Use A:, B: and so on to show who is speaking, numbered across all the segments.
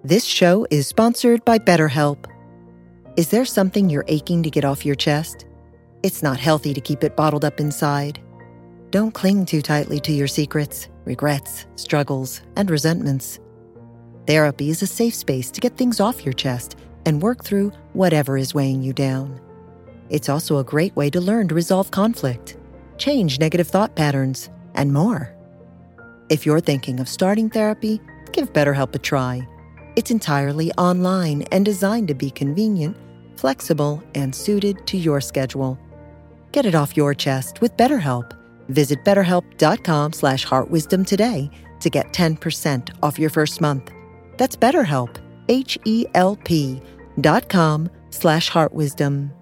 A: This show is sponsored by BetterHelp. Is there something you're aching to get off your chest? It's not healthy to keep it bottled up inside. Don't cling too tightly to your secrets, regrets, struggles, and resentments. Therapy is a safe space to get things off your chest and work through whatever is weighing you down. It's also a great way to learn to resolve conflict, change negative thought patterns, and more. If you're thinking of starting therapy, give BetterHelp a try. It's entirely online and designed to be convenient, flexible, and suited to your schedule. Get it off your chest with BetterHelp. Visit BetterHelp.com/heartwisdom today to get 10% off your first month. That's BetterHelp, HELP.com/heartwisdom.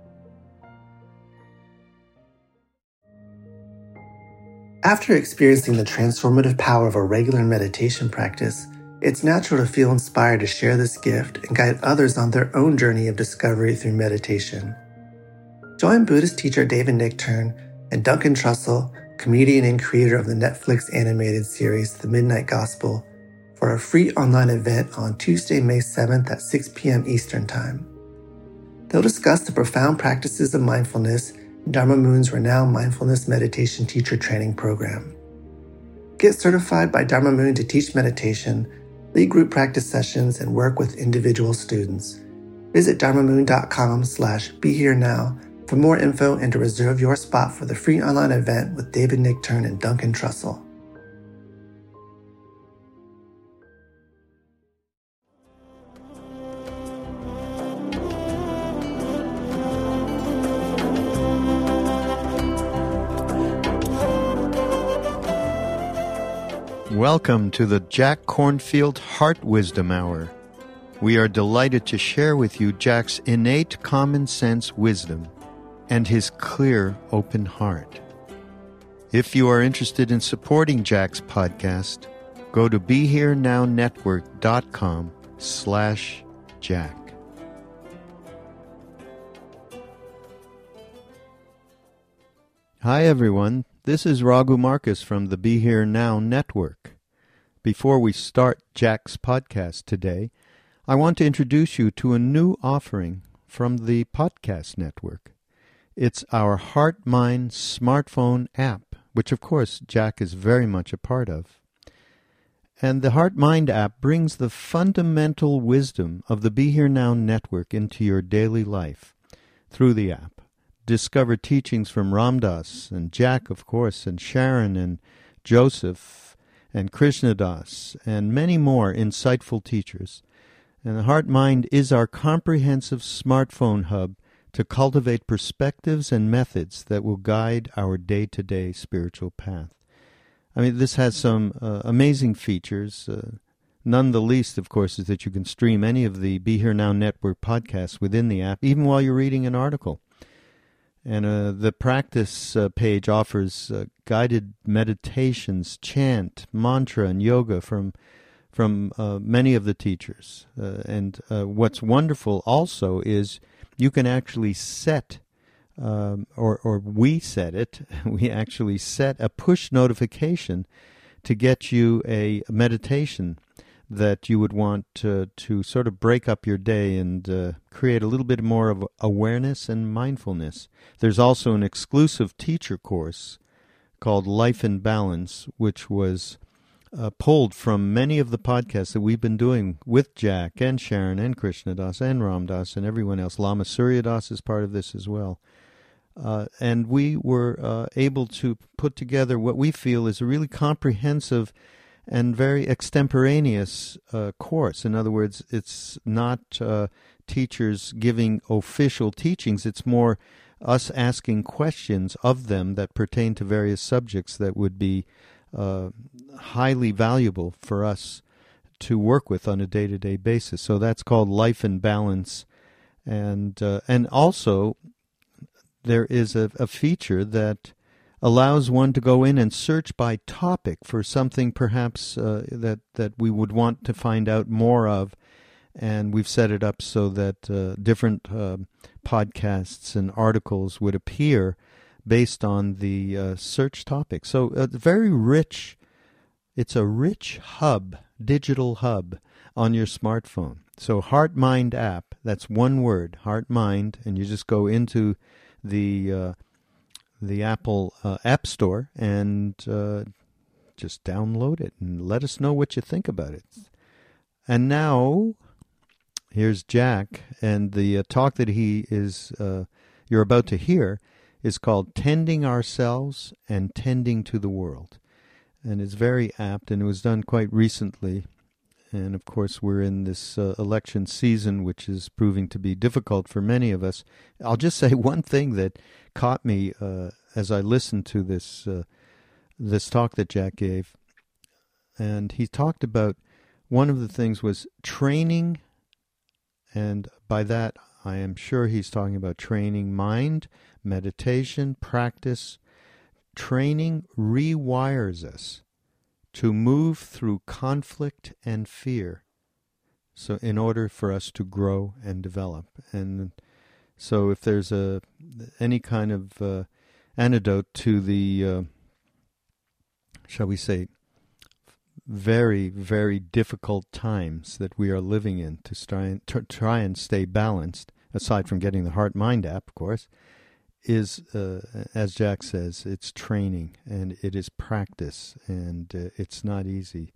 B: After experiencing the transformative power of a regular meditation practice, it's natural to feel inspired to share this gift and guide others on their own journey of discovery through meditation. Join Buddhist teacher David Nichtern and Duncan Trussell, comedian and creator of the Netflix animated series The Midnight Gospel, for a free online event on Tuesday, May 7th at 6 p.m. Eastern Time. They'll discuss the profound practices of mindfulness in Dharma Moon's renowned mindfulness meditation teacher training program. Get certified by Dharma Moon to teach meditation, lead group practice sessions, and work with individual students. Visit dharmamoon.com/BeHereNow for more info and to reserve your spot for the free online event with David Nichtern and Duncan Trussell.
C: Welcome to the Jack Kornfield Heart Wisdom Hour. We are delighted to share with you Jack's innate common sense wisdom and his clear, open heart. If you are interested in supporting Jack's podcast, go to BeHereNowNetwork.com/Jack. Hi everyone, this is Raghu Marcus from the Be Here Now Network. Before we start Jack's podcast today, I want to introduce you to a new offering from the Podcast Network. It's our HeartMind smartphone app, which of course Jack is very much a part of. And the HeartMind app brings the fundamental wisdom of the Be Here Now Network into your daily life through the app. Discover teachings from Ram Dass and Jack, of course, and Sharon and Joseph and Krishna Das, and many more insightful teachers. And the HeartMind is our comprehensive smartphone hub to cultivate perspectives and methods that will guide our day-to-day spiritual path. I mean, this has some amazing features. None the least, of course, is that you can stream any of the Be Here Now Network podcasts within the app, even while you're reading an article. And the practice page offers guided meditations, chant, mantra, and yoga from many of the teachers. And what's wonderful also is you can actually set, or we set it, we actually set a push notification to get you a meditation that you would want to sort of break up your day and create a little bit more of awareness and mindfulness. There's also an exclusive teacher course called Life in Balance, which was pulled from many of the podcasts that we've been doing with Jack and Sharon and Krishna Das and Ram Dass and everyone else. Lama Surya Das is part of this as well. And we were able to put together what we feel is a really comprehensive and very extemporaneous course. In other words, it's not teachers giving official teachings. It's more us asking questions of them that pertain to various subjects that would be highly valuable for us to work with on a day-to-day basis. So that's called Life in Balance. And also there is a feature that allows one to go in and search by topic for something perhaps that we would want to find out more of. And we've set it up so that different podcasts and articles would appear based on the search topic. So a very rich It's a rich hub, digital hub on your smartphone. So HeartMind app, that's one word, HeartMind, and you just go into the Apple App Store and just download it and let us know what you think about it. And now, here's Jack, and the talk that you're about to hear is called Tending Ourselves and Tending to the World. And it's very apt, and it was done quite recently. And, of course, we're in this election season, which is proving to be difficult for many of us. I'll just say one thing that caught me as I listened to this talk that Jack gave. And he talked about, one of the things was training, and by that I am sure he's talking about training mind, meditation, practice. Training rewires us to move through conflict and fear, so in order for us to grow and develop. And so if there's any kind of antidote to the, shall we say, very, very difficult times that we are living in, to try and stay balanced, aside from getting the HeartMind app, of course, is, as Jack says, it's training, and it is practice, and it's not easy.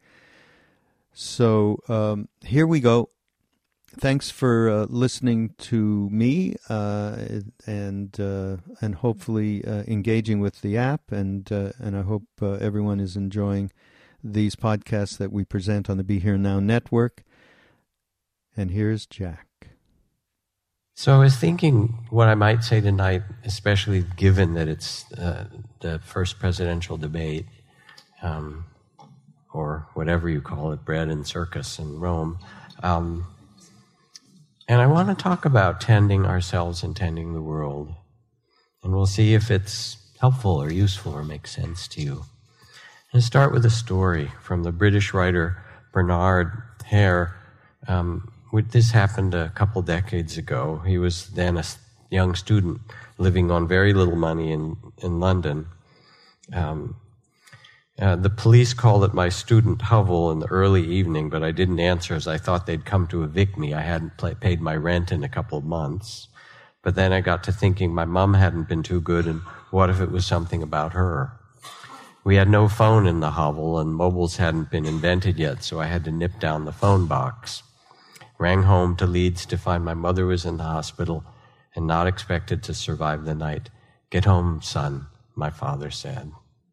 C: So here we go. Thanks for listening to me, and hopefully engaging with the app, and I hope everyone is enjoying these podcasts that we present on the Be Here Now network. And here's Jack.
D: So I was thinking what I might say tonight, especially given that it's the first presidential debate, or whatever you call it, bread and circus in Rome. And I want to talk about tending ourselves and tending the world. And we'll see if it's helpful or useful or makes sense to you. And start with a story from the British writer Bernard Hare. This happened a couple decades ago. He was then a young student living on very little money in London. The police called at my student hovel in the early evening, but I didn't answer as I thought they'd come to evict me. I hadn't paid my rent in a couple of months. But then I got to thinking my mom hadn't been too good, and what if it was something about her? We had no phone in the hovel, and mobiles hadn't been invented yet, so I had to nip down the phone box. Rang home to Leeds to find my mother was in the hospital and not expected to survive the night. "Get home, son," my father said.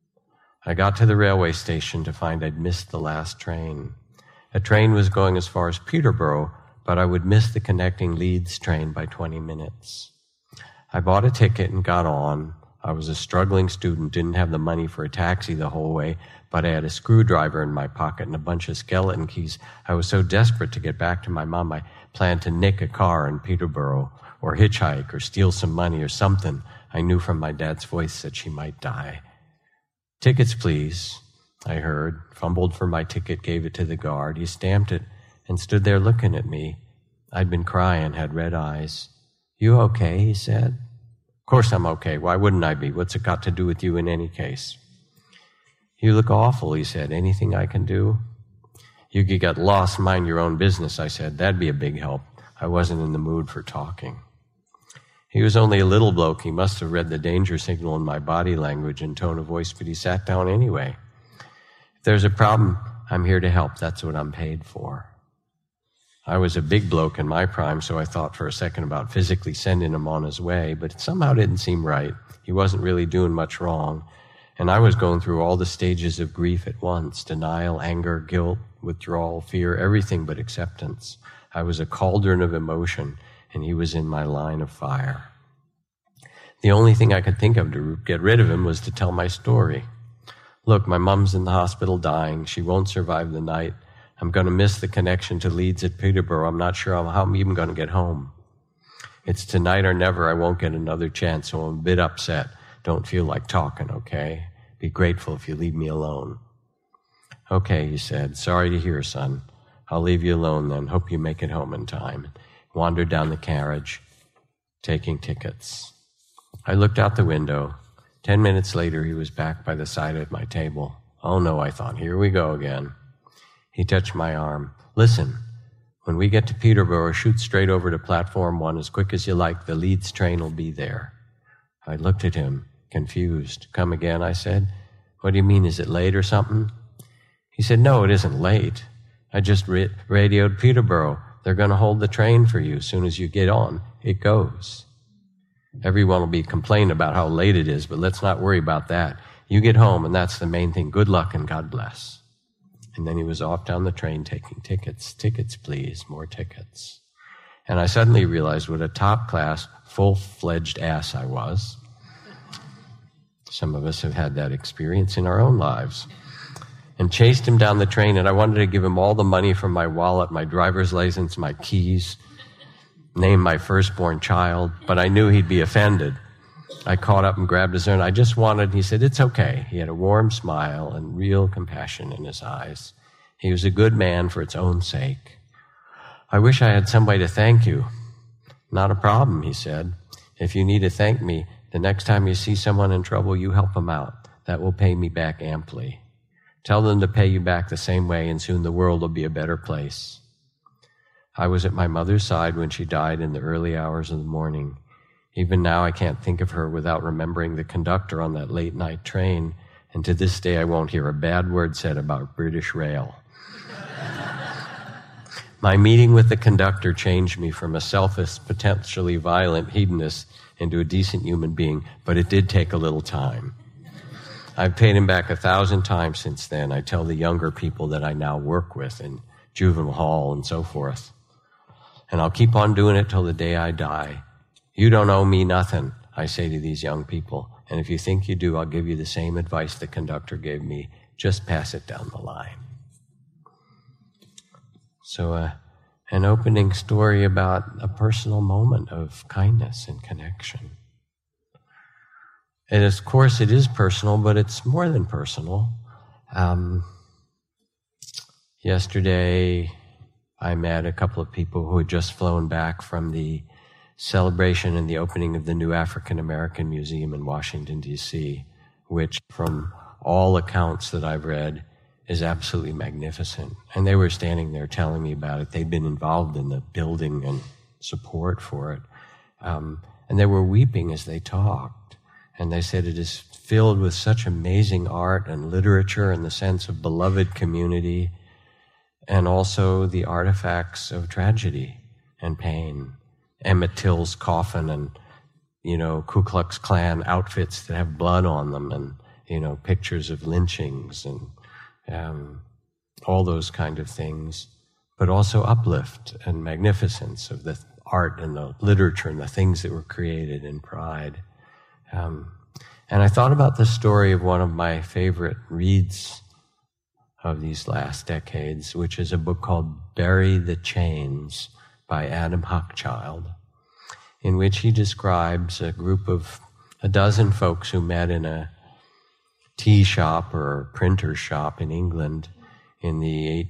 D: I got to the railway station to find I'd missed the last train. A train was going as far as Peterborough, but I would miss the connecting Leeds train by 20 minutes. I bought a ticket and got on. I was a struggling student, didn't have the money for a taxi the whole way, but I had a screwdriver in my pocket and a bunch of skeleton keys. I was so desperate to get back to my mom, I planned to nick a car in Peterborough, or hitchhike, or steal some money or something. I knew from my dad's voice that she might die. "Tickets, please," I heard, fumbled for my ticket, gave it to the guard. He stamped it and stood there looking at me. I'd been crying, had red eyes. "You okay?" he said. "Of course I'm okay. Why wouldn't I be? What's it got to do with you in any case?" "You look awful," he said. "Anything I can do?" "You could get lost, mind your own business," I said. "That'd be a big help." I wasn't in the mood for talking. He was only a little bloke. He must have read the danger signal in my body language and tone of voice, but he sat down anyway. "If there's a problem, I'm here to help. That's what I'm paid for." I was a big bloke in my prime, so I thought for a second about physically sending him on his way, but it somehow didn't seem right. He wasn't really doing much wrong, and I was going through all the stages of grief at once: denial, anger, guilt, withdrawal, fear, everything but acceptance. I was a cauldron of emotion, and he was in my line of fire. The only thing I could think of to get rid of him was to tell my story. "Look, my mom's in the hospital dying. She won't survive the night. I'm going to miss the connection to Leeds at Peterborough. I'm not sure how I'm even going to get home. It's tonight or never. I won't get another chance, so I'm a bit upset. Don't feel like talking, okay? Be grateful if you leave me alone." "Okay," he said. "Sorry to hear, son. I'll leave you alone then. Hope you make it home in time." Wandered down the carriage, taking tickets. I looked out the window. 10 minutes later, he was back by the side of my table, Oh no, I thought, here we go again. He touched my arm. Listen, when we get to Peterborough, shoot straight over to platform 1 as quick as you like. The Leeds train will be there. I looked at him, confused. Come again, I said. What do you mean, is it late or something? He said, no, it isn't late. I just radioed Peterborough. They're going to hold the train for you. As soon as you get on, it goes. Everyone will be complaining about how late it is, but let's not worry about that. You get home, and that's the main thing. Good luck and God bless. And then he was off down the train taking tickets. Tickets, please. More tickets. And I suddenly realized what a top-class, full-fledged ass I was. Some of us have had that experience in our own lives. And chased him down the train, and I wanted to give him all the money from my wallet, my driver's license, my keys, name my firstborn child, but I knew he'd be offended. I caught up and grabbed his arm. I just wanted, he said, it's okay. He had a warm smile and real compassion in his eyes. He was a good man for its own sake. I wish I had somebody to thank you. Not a problem, he said. If you need to thank me, the next time you see someone in trouble, you help them out. That will pay me back amply. Tell them to pay you back the same way, and soon the world will be a better place. I was at my mother's side when she died in the early hours of the morning. Even now I can't think of her without remembering the conductor on that late-night train, and to this day I won't hear a bad word said about British Rail. My meeting with the conductor changed me from a selfish, potentially violent hedonist into a decent human being, but it did take a little time. I've paid him back 1,000 times since then. I tell the younger people that I now work with in juvenile hall and so forth. And I'll keep on doing it till the day I die. You don't owe me nothing, I say to these young people. And if you think you do, I'll give you the same advice the conductor gave me. Just pass it down the line. So an opening story about a personal moment of kindness and connection. And of course it is personal, but it's more than personal. Yesterday, I met a couple of people who had just flown back from the celebration and the opening of the new African American Museum in Washington, D.C., which, from all accounts that I've read, is absolutely magnificent. And they were standing there telling me about it. They'd been involved in the building and support for it. And they were weeping as they talked. And they said it is filled with such amazing art and literature and the sense of beloved community, and also the artifacts of tragedy and pain. Emmett Till's coffin and, Ku Klux Klan outfits that have blood on them, and, pictures of lynchings and all those kind of things, but also uplift and magnificence of the art and the literature and the things that were created in pride. And I thought about the story of one of my favorite reads of these last decades, which is a book called Bury the Chains by Adam Hochschild, in which he describes a group of a dozen folks who met in a tea shop or printer's shop in England in the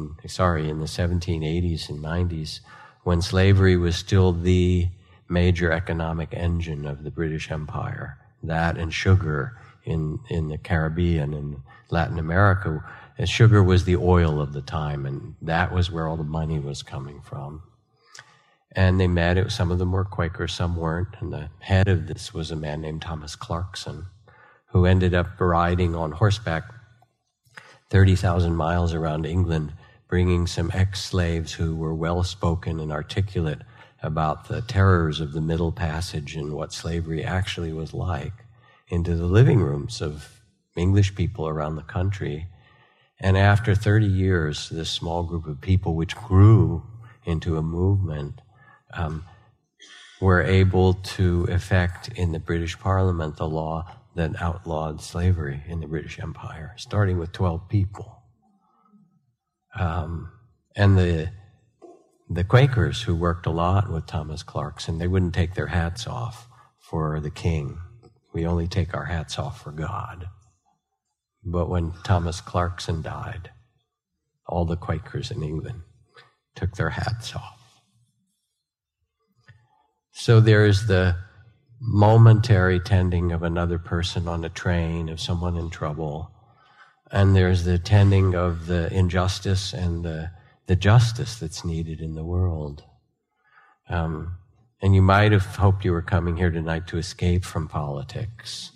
D: 1780s and 90s, when slavery was still the major economic engine of the British Empire. That and sugar in the Caribbean and Latin America. And sugar was the oil of the time, and that was where all the money was coming from. And they met. Some of them were Quakers, some weren't. And the head of this was a man named Thomas Clarkson, who ended up riding on horseback 30,000 miles around England, bringing some ex-slaves who were well-spoken and articulate about the terrors of the Middle Passage and what slavery actually was like into the living rooms of English people around the country. And after 30 years, this small group of people, which grew into a movement, were able to effect in the British Parliament the law that outlawed slavery in the British Empire, starting with 12 people. And the Quakers, who worked a lot with Thomas Clarkson, they wouldn't take their hats off for the king. We only take our hats off for God. But when Thomas Clarkson died, all the Quakers in England took their hats off. So there is the momentary tending of another person on a train, of someone in trouble, And there's the tending of the injustice and the justice that's needed in the world. And you might have hoped you were coming here tonight to escape from politics.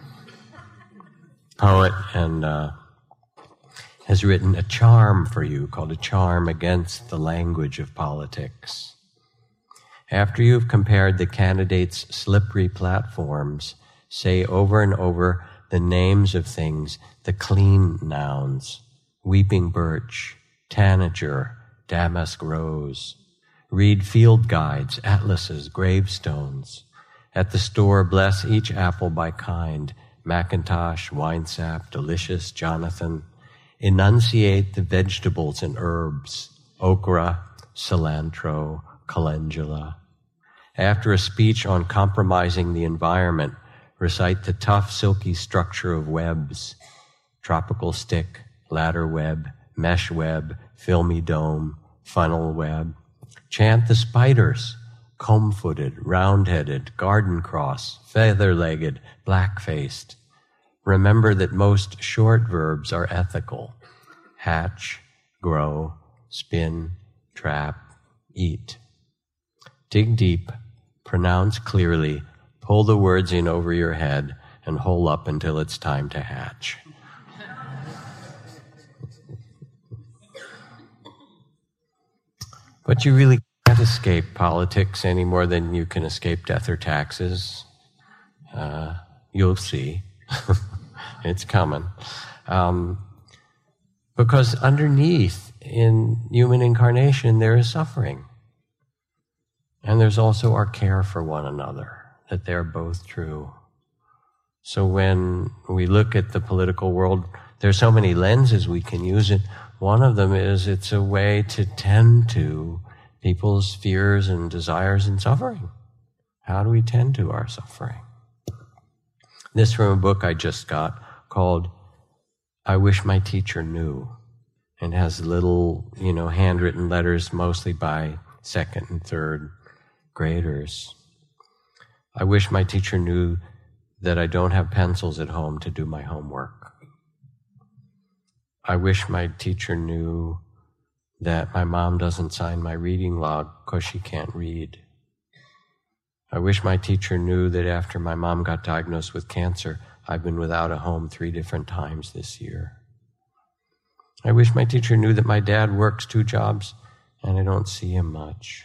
D: Poet and has written a charm for you called A Charm Against the Language of Politics. After you've compared the candidates' slippery platforms, say over and over the names of things, the clean nouns, weeping birch, tanager, damask rose. Read field guides, atlases, gravestones. At the store, bless each apple by kind, Macintosh, Winesap, Delicious, Jonathan. Enunciate the vegetables and herbs, okra, cilantro, calendula. After a speech on compromising the environment, recite the tough, silky structure of webs, tropical stick, ladder web, mesh web, filmy dome, funnel web. Chant the spiders, comb-footed, round-headed, garden cross, feather-legged, black-faced. Remember that most short verbs are ethical. Hatch, grow, spin, trap, eat. Dig deep, pronounce clearly, pull the words in over your head, and hole up until it's time to hatch. But you really can't escape politics any more than you can escape death or taxes. You'll see. It's coming. Because underneath, in human incarnation, there is suffering. And there's also our care for one another, that they're both true. So when we look at the political world, there's so many lenses we can use it. One of them is it's a way to tend to people's fears and desires and suffering. How do we tend to our suffering? This from a book I just got called I Wish My Teacher Knew, and has little, handwritten letters mostly by second and third graders. I wish my teacher knew that I don't have pencils at home to do my homework. I wish my teacher knew that my mom doesn't sign my reading log because she can't read. I wish my teacher knew that after my mom got diagnosed with cancer, I've been without a home 3 different times this year. I wish my teacher knew that my dad works 2 jobs and I don't see him much.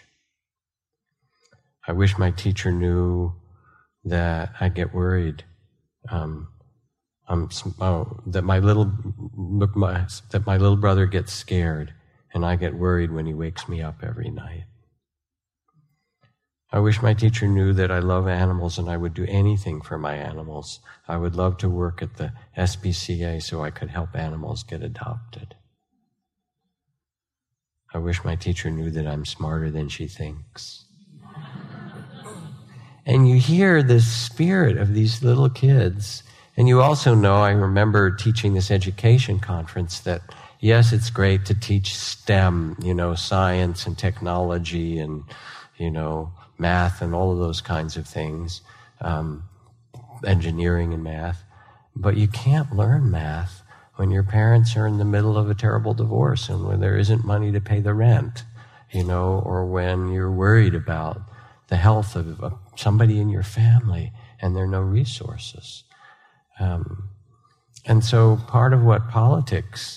D: I wish my teacher knew that I get worried that my little brother gets scared, and I get worried when he wakes me up every night. I wish my teacher knew that I love animals and I would do anything for my animals. I would love to work at the SPCA so I could help animals get adopted. I wish my teacher knew that I'm smarter than she thinks. And you hear the spirit of these little kids. And you also know, I remember teaching this education conference, that yes, it's great to teach STEM, science and technology and, math and all of those kinds of things, engineering and math. But you can't learn math when your parents are in the middle of a terrible divorce and when there isn't money to pay the rent, or when you're worried about the health of somebody in your family and there are no resources. And so part of what politics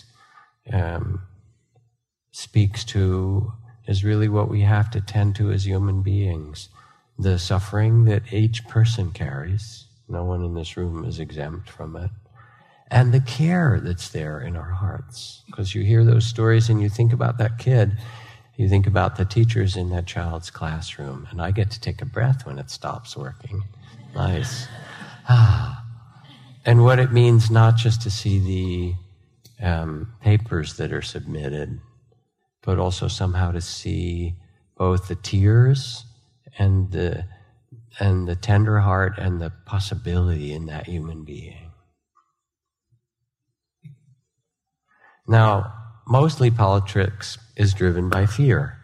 D: speaks to is really what we have to tend to as human beings. The suffering that each person carries, no one in this room is exempt from it, and the care that's there in our hearts. Because you hear those stories and you think about that kid, you think about the teachers in that child's classroom, and I get to take a breath when it stops working. Nice. And what it means not just to see the papers that are submitted, but also somehow to see both the tears and the tender heart and the possibility in that human being. Now, mostly politics is driven by fear.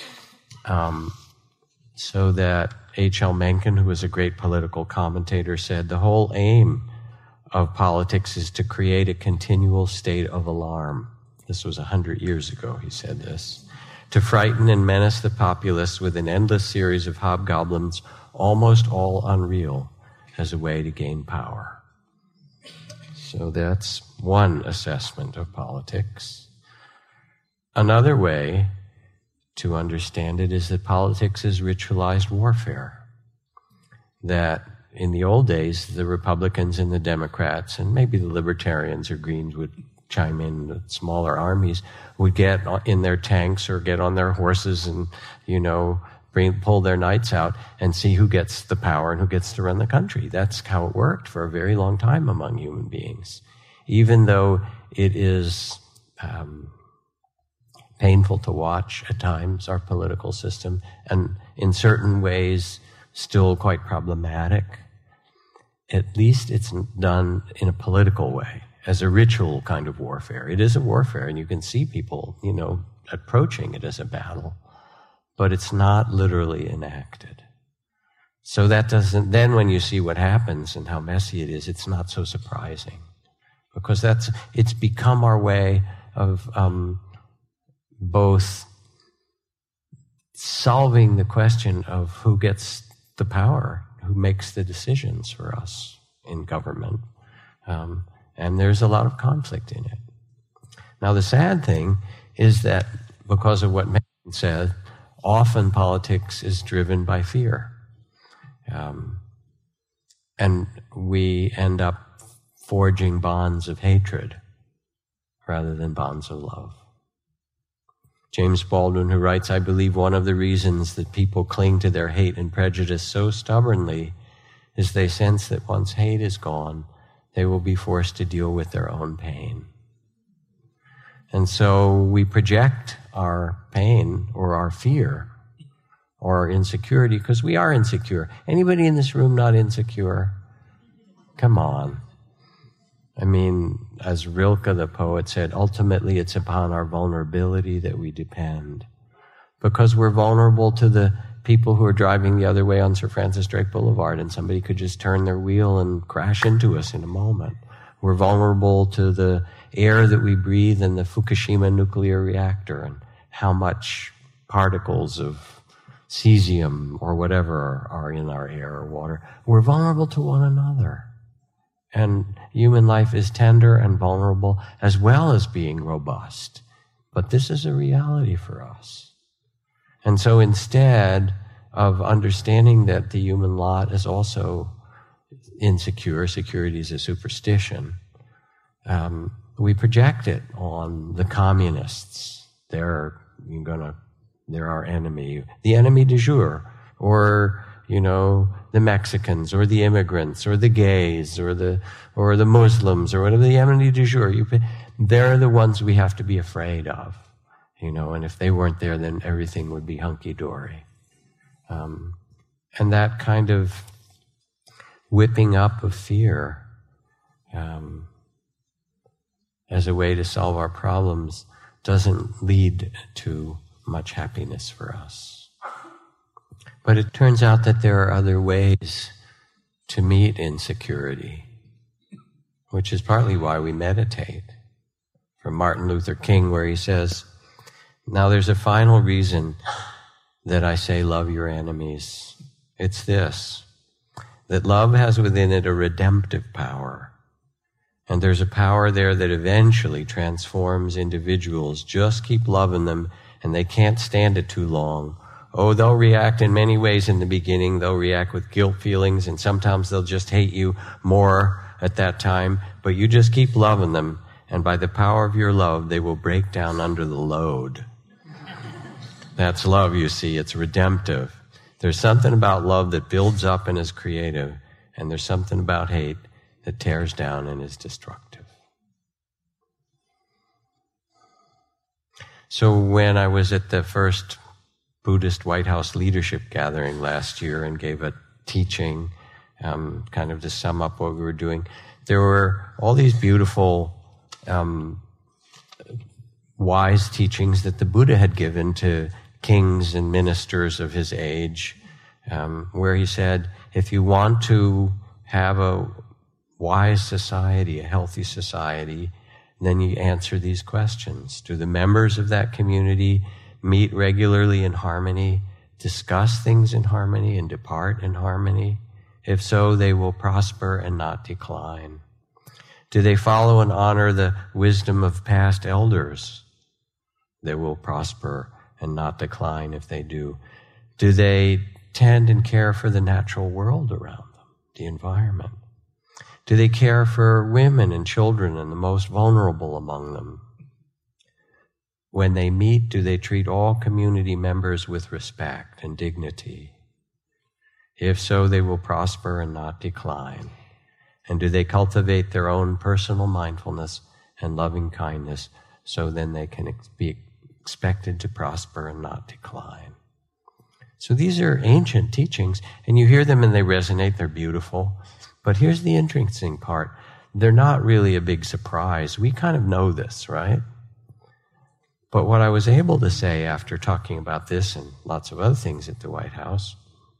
D: So that H.L. Mencken, who was a great political commentator, said the whole aim of politics is to create a continual state of alarm. This was 100 years ago, he said this. To frighten and menace the populace with an endless series of hobgoblins, almost all unreal, as a way to gain power. So that's one assessment of politics. Another way to understand it is that politics is ritualized warfare. That in the old days, the Republicans and the Democrats, and maybe the Libertarians or Greens would chime in, the smaller armies would get in their tanks or get on their horses and, pull their knights out and see who gets the power and who gets to run the country. That's how it worked for a very long time among human beings. Even though it is painful to watch at times, our political system, and in certain ways still quite problematic, at least it's done in a political way, as a ritual kind of warfare. It is a warfare, and you can see people, approaching it as a battle, but it's not literally enacted. So that doesn't, then when you see what happens and how messy it is, it's not so surprising. Because it's become our way of both solving the question of who gets the power, who makes the decisions for us in government. And there's a lot of conflict in it. Now, the sad thing is that because of what Menon said, often politics is driven by fear. And we end up forging bonds of hatred rather than bonds of love. James Baldwin, who writes, I believe one of the reasons that people cling to their hate and prejudice so stubbornly is they sense that once hate is gone, they will be forced to deal with their own pain. And so we project our pain or our fear or our insecurity because we are insecure. Anybody in this room not insecure? Come on. I mean, as Rilke, the poet, said, ultimately it's upon our vulnerability that we depend. Because we're vulnerable to the people who are driving the other way on Sir Francis Drake Boulevard, and somebody could just turn their wheel and crash into us in a moment. We're vulnerable to the air that we breathe in the Fukushima nuclear reactor and how much particles of cesium or whatever are in our air or water. We're vulnerable to one another. And human life is tender and vulnerable as well as being robust. But this is a reality for us. And so instead of understanding that the human lot is also insecure, security is a superstition, we project it on the communists. They're our enemy, the enemy du jour, or the Mexicans, or the immigrants, or the gays, or the Muslims, or whatever, the enemy du jour. They're the ones we have to be afraid of, and if they weren't there, then everything would be hunky-dory. And that kind of whipping up of fear as a way to solve our problems doesn't lead to much happiness for us. But it turns out that there are other ways to meet insecurity, which is partly why we meditate. From Martin Luther King, where he says, now there's a final reason that I say love your enemies. It's this, that love has within it a redemptive power. And there's a power there that eventually transforms individuals. Just keep loving them, and they can't stand it too long. Oh, they'll react in many ways in the beginning. They'll react with guilt feelings, and sometimes they'll just hate you more at that time. But you just keep loving them, and by the power of your love, they will break down under the load. That's love, you see. It's redemptive. There's something about love that builds up and is creative, and there's something about hate that tears down and is destructive. So when I was at the first Buddhist White House leadership gathering last year and gave a teaching, kind of to sum up what we were doing, there were all these beautiful wise teachings that the Buddha had given to kings and ministers of his age, where he said, if you want to have a wise society, a healthy society, then you answer these questions. Do the members of that community meet regularly in harmony, discuss things in harmony, and depart in harmony? If so, they will prosper and not decline. Do they follow and honor the wisdom of past elders? They will prosper and not decline if they do. Do they tend and care for the natural world around them, the environment? Do they care for women and children and the most vulnerable among them? When they meet, do they treat all community members with respect and dignity? If so, they will prosper and not decline. And do they cultivate their own personal mindfulness and loving kindness so then they can be expected to prosper and not decline? So these are ancient teachings, and you hear them and they resonate, they're beautiful. But here's the interesting part. They're not really a big surprise. We kind of know this, right? But what I was able to say after talking about this and lots of other things at the White House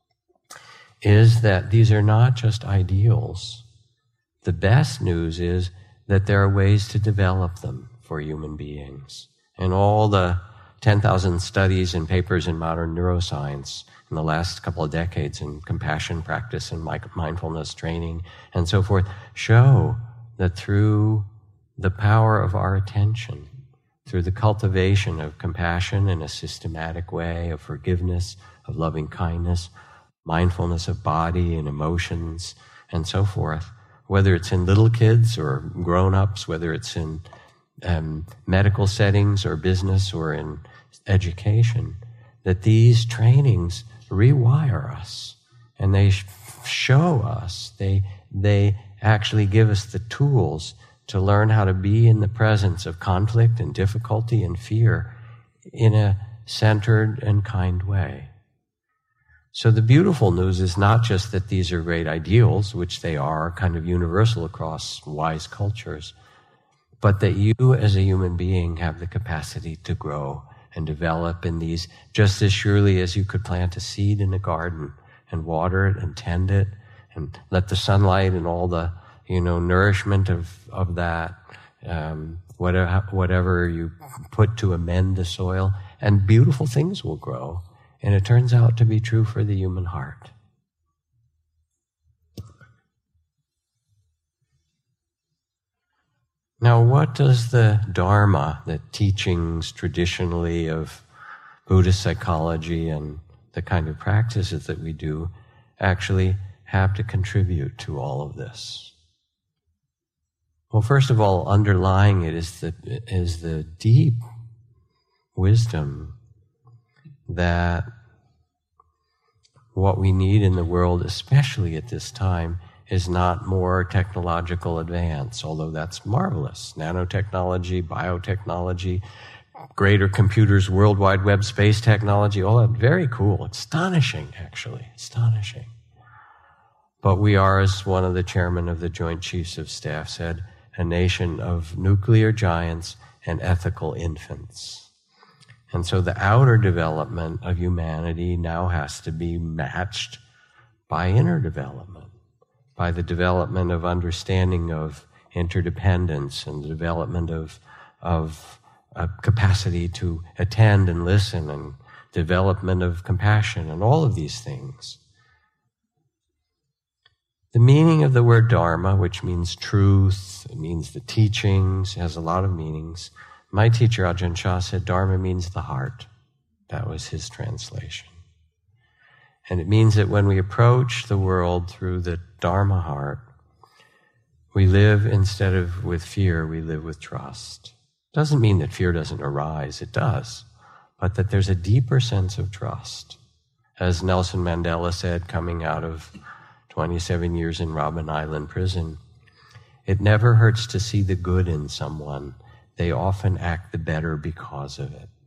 D: is that these are not just ideals. The best news is that there are ways to develop them for human beings. And all the 10,000 studies and papers in modern neuroscience in the last couple of decades in compassion practice and mindfulness training and so forth show that through the power of our attention, through the cultivation of compassion in a systematic way, of forgiveness, of loving kindness, mindfulness of body and emotions and so forth, whether it's in little kids or grown-ups, whether it's in medical settings or business or in education, that these trainings rewire us and they show us, they actually give us the tools to learn how to be in the presence of conflict and difficulty and fear in a centered and kind way. So the beautiful news is not just that these are great ideals, which they are kind of universal across wise cultures, but that you as a human being have the capacity to grow and develop in these just as surely as you could plant a seed in a garden and water it and tend it and let the sunlight and all the nourishment of that, whatever you put to amend the soil, and beautiful things will grow. And it turns out to be true for the human heart. Now, what does the Dharma, the teachings traditionally of Buddhist psychology and the kind of practices that we do, actually have to contribute to all of this? Well, first of all, underlying it is the deep wisdom that what we need in the world, especially at this time, is not more technological advance, although that's marvelous. Nanotechnology, biotechnology, greater computers, World Wide Web, space technology, all that, very cool. Astonishing, actually, astonishing. But we are, as one of the chairmen of the Joint Chiefs of Staff said, a nation of nuclear giants and ethical infants. And so the outer development of humanity now has to be matched by inner development, by the development of understanding of interdependence and the development of a capacity to attend and listen and development of compassion and all of these things. The meaning of the word Dharma, which means truth, it means the teachings, has a lot of meanings. My teacher, Ajahn Chah, said Dharma means the heart. That was his translation. And it means that when we approach the world through the Dharma heart, we live instead of with fear, we live with trust. Doesn't mean that fear doesn't arise, it does, but that there's a deeper sense of trust. As Nelson Mandela said, coming out of 27 years in Robben Island prison, it never hurts to see the good in someone. They often act the better because of it.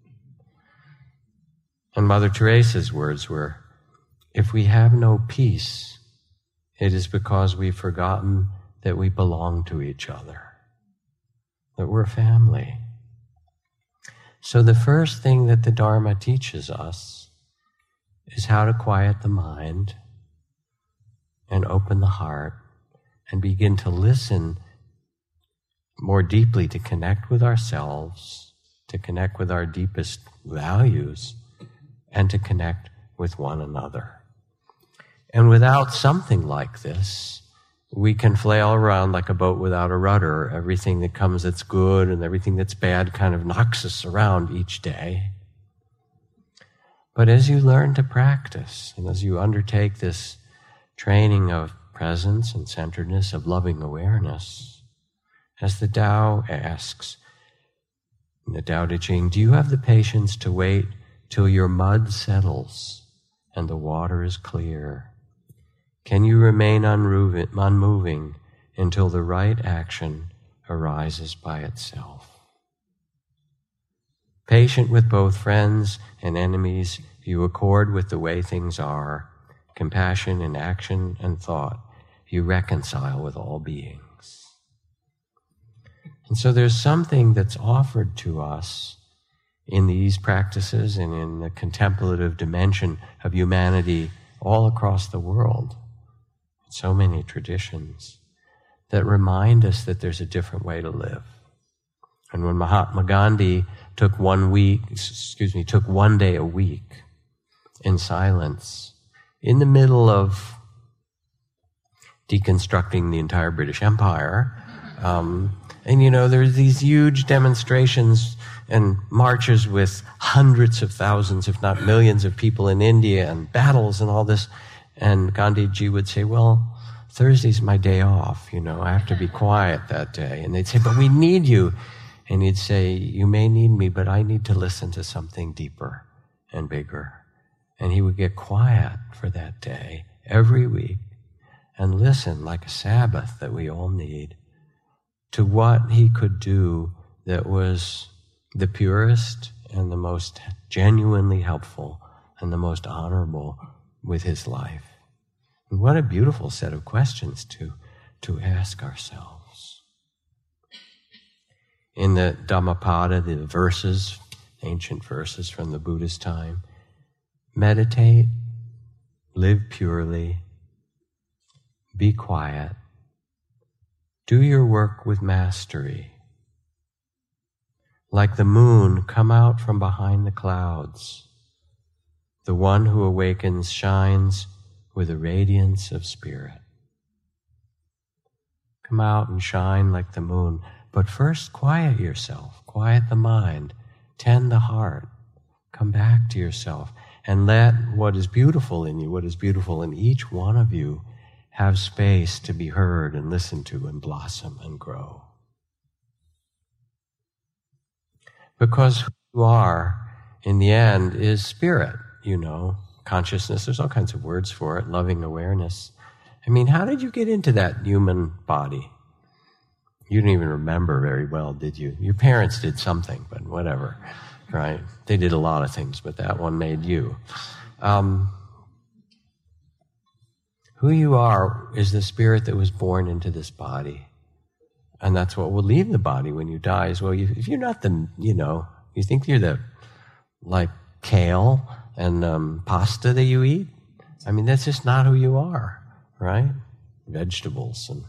D: And Mother Teresa's words were, if we have no peace, it is because we've forgotten that we belong to each other, that we're family. So the first thing that the Dharma teaches us is how to quiet the mind and open the heart and begin to listen more deeply, to connect with ourselves, to connect with our deepest values, and to connect with one another. And without something like this, we can flail around like a boat without a rudder. Everything that comes that's good and everything that's bad kind of knocks us around each day. But as you learn to practice, and as you undertake this training of presence and centeredness, of loving awareness, as the Tao asks, in the Tao Te Ching, do you have the patience to wait till your mud settles and the water is clear? Can you remain unmoving until the right action arises by itself? Patient with both friends and enemies, you accord with the way things are. Compassion in action and thought, you reconcile with all beings. And so there's something that's offered to us in these practices and in the contemplative dimension of humanity all across the world. So many traditions that remind us that there's a different way to live. And when Mahatma Gandhi took one day a week in silence, in the middle of deconstructing the entire British Empire, there's these huge demonstrations and marches with hundreds of thousands, if not millions of people in India and battles and all this. And Gandhiji would say, well, Thursday's my day off, I have to be quiet that day. And they'd say, but we need you. And he'd say, you may need me, but I need to listen to something deeper and bigger. And he would get quiet for that day every week and listen like a Sabbath that we all need to what he could do that was the purest and the most genuinely helpful and the most honorable with his life. And what a beautiful set of questions to ask ourselves. In the Dhammapada, the verses, ancient verses from the Buddha's time, meditate, live purely, be quiet, do your work with mastery. Like the moon, come out from behind the clouds. The one who awakens shines with a radiance of spirit. Come out and shine like the moon, but first quiet yourself, quiet the mind, tend the heart, come back to yourself, and let what is beautiful in you, what is beautiful in each one of you, have space to be heard and listened to and blossom and grow. Because who you are, in the end, is spirit, consciousness. There's all kinds of words for it, loving awareness. How did you get into that human body? You didn't even remember very well, did you? Your parents did something, but whatever, right? They did a lot of things, but that one made you. Who you are is the spirit that was born into this body. And that's what will leave the body when you die as well. If you're not you think you're the, kale and pasta that you eat? That's just not who you are, right? Vegetables and,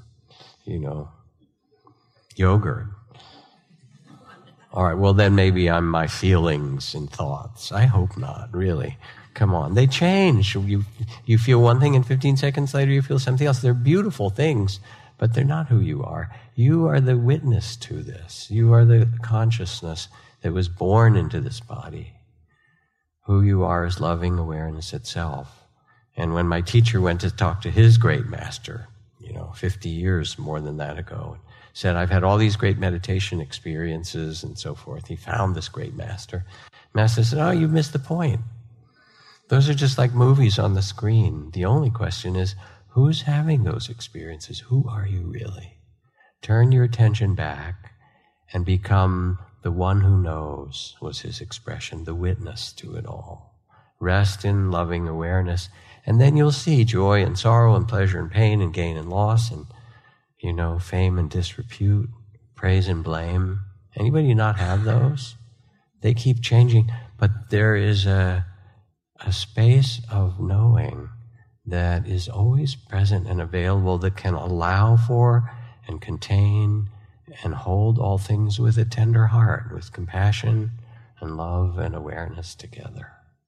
D: yogurt. All right, well then maybe I'm my feelings and thoughts. I hope not, really. Come on, they change. You feel one thing and 15 seconds later you feel something else. They're beautiful things, but they're not who you are. You are the witness to this. You are the consciousness that was born into this body. Who you are is loving awareness itself. And when my teacher went to talk to his great master, 50 years more than that ago, said, I've had all these great meditation experiences and so forth. He found this great master. Master said, oh, you've missed the point. Those are just like movies on the screen. The only question is, who's having those experiences? Who are you really? Turn your attention back and become the one who knows, was his expression, the witness to it all. Rest in loving awareness, and then you'll see joy and sorrow and pleasure and pain and gain and loss and, fame and disrepute, praise and blame. Anybody not have those? They keep changing, but there is a space of knowing that is always present and available, that can allow for and contain and hold all things with a tender heart, with compassion and love and awareness together.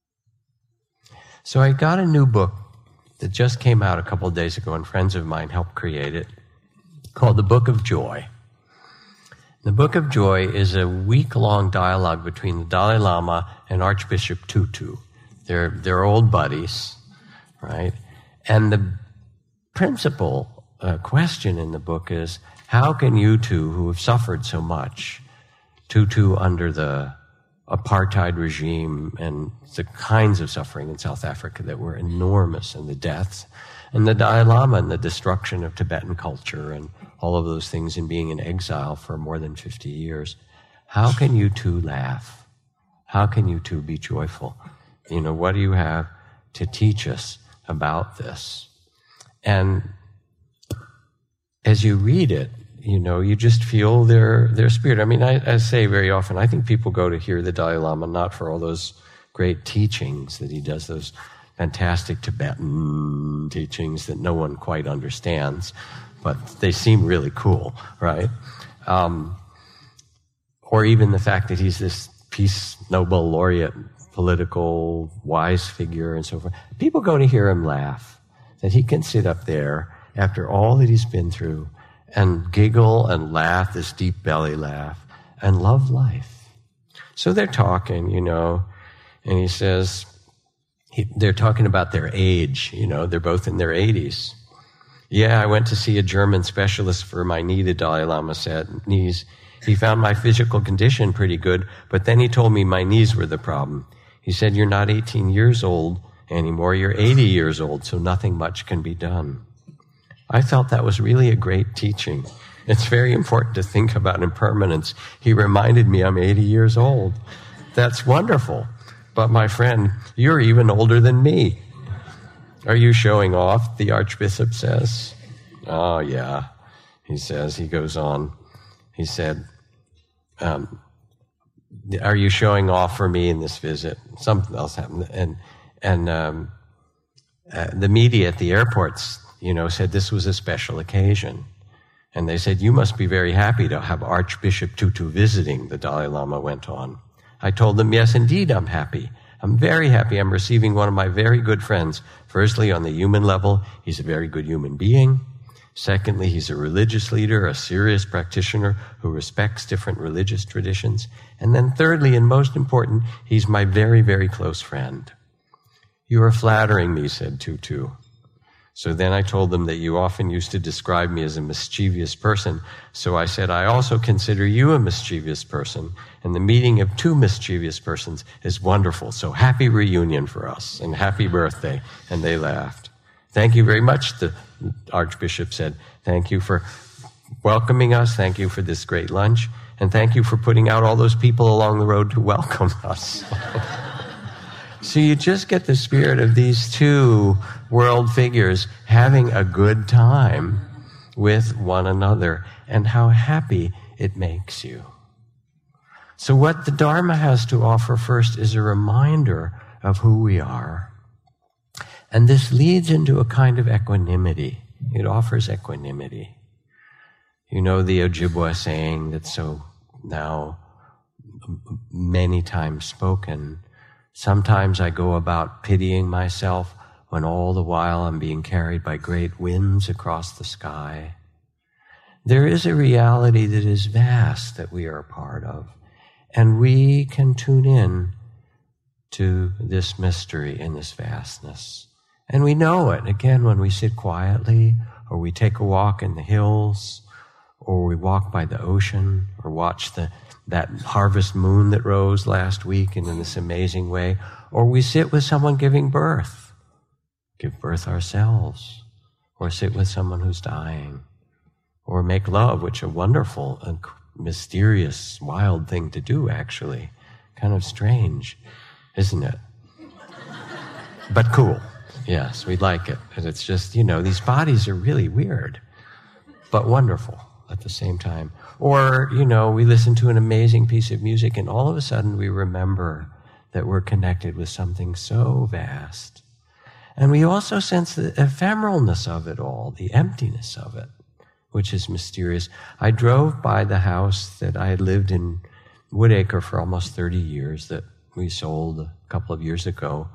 D: So I got a new book that just came out a couple of days ago, and friends of mine helped create it, called The Book of Joy. The Book of Joy is a week-long dialogue between the Dalai Lama and Archbishop Tutu. They're old buddies, right? And the principal question in the book is, how can you two, who have suffered so much, Tutu under the apartheid regime and the kinds of suffering in South Africa that were enormous, and the deaths, and the Dalai Lama and the destruction of Tibetan culture and all of those things, and being in exile for more than 50 years. How can you two laugh? How can you two be joyful? What do you have to teach us about this? And as you read it, you just feel their spirit. I mean, I say very often, I think people go to hear the Dalai Lama not for all those great teachings that he does, those fantastic Tibetan teachings that no one quite understands, but they seem really cool, right? Or even the fact that he's this Peace Nobel laureate, political, wise figure, and so forth. People go to hear him laugh, that he can sit up there after all that he's been through and giggle and laugh, this deep belly laugh, and love life. So they're talking, and he says, they're talking about their age, they're both in their 80s. Yeah, I went to see a German specialist for my knee, the Dalai Lama said, knees. He found my physical condition pretty good, but then he told me my knees were the problem. He said, you're not 18 years old anymore, you're 80 years old, so nothing much can be done. I felt that was really a great teaching. It's very important to think about impermanence. He reminded me I'm 80 years old. That's wonderful. But my friend, you're even older than me. Are you showing off? The Archbishop says. Oh, yeah. He says, he goes on. He said, are you showing off for me in this visit? Something else happened. And the media at the airports, said this was a special occasion. And they said, you must be very happy to have Archbishop Tutu visiting, the Dalai Lama went on. I told them, yes, indeed, I'm happy. I'm very happy I'm receiving one of my very good friends. Firstly, on the human level, he's a very good human being. Secondly, he's a religious leader, a serious practitioner who respects different religious traditions. And then thirdly, and most important, he's my very, very close friend. You are flattering me, said Tutu. So then I told them that you often used to describe me as a mischievous person. So I said, I also consider you a mischievous person. And the meeting of two mischievous persons is wonderful. So happy reunion for us and happy birthday. And they laughed. Thank you very much, the Archbishop said. Thank you for welcoming us. Thank you for this great lunch. And thank you for putting out all those people along the road to welcome us. So you just get the spirit of these two world figures having a good time with one another and how happy it makes you. So what the Dharma has to offer first is a reminder of who we are. And this leads into a kind of equanimity. It offers equanimity. The Ojibwa saying that's so now many times spoken, sometimes I go about pitying myself when all the while I'm being carried by great winds across the sky. There is a reality that is vast that we are a part of, and we can tune in to this mystery in this vastness. And we know it, again, when we sit quietly, or we take a walk in the hills, or we walk by the ocean, or watch that harvest moon that rose last week and in this amazing way, or we sit with someone giving birth, give birth ourselves, or sit with someone who's dying, or make love, which is a wonderful and mysterious, wild thing to do, actually. Kind of strange, isn't it? But cool. Yes, we like it. And it's just, these bodies are really weird, but wonderful at the same time. Or, we listen to an amazing piece of music and all of a sudden we remember that we're connected with something so vast. And we also sense the ephemeralness of it all, the emptiness of it, which is mysterious. I drove by the house that I had lived in Woodacre for almost 30 years that we sold a couple of years ago.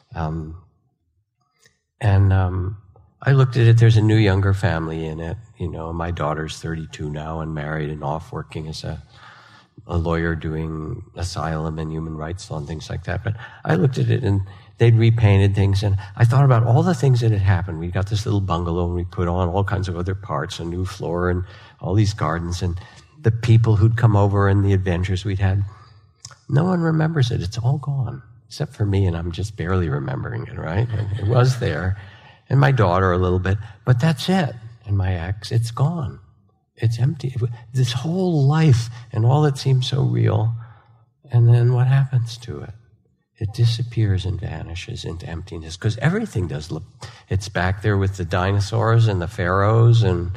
D: I looked at it, there's a new younger family in it. My daughter's 32 now and married and off working as a lawyer doing asylum and human rights law and things like that. But I looked at it and they'd repainted things, and I thought about all the things that had happened. We got this little bungalow and we put on all kinds of other parts, a new floor and all these gardens and the people who'd come over and the adventures we'd had. No one remembers it. It's all gone, except for me, and I'm just barely remembering it, right? It was there. And my daughter a little bit, but that's it. And my ex, it's gone. It's empty. This whole life and all that seems so real. And then what happens to it? It disappears and vanishes into emptiness, because everything does look, it's back there with the dinosaurs and the pharaohs and,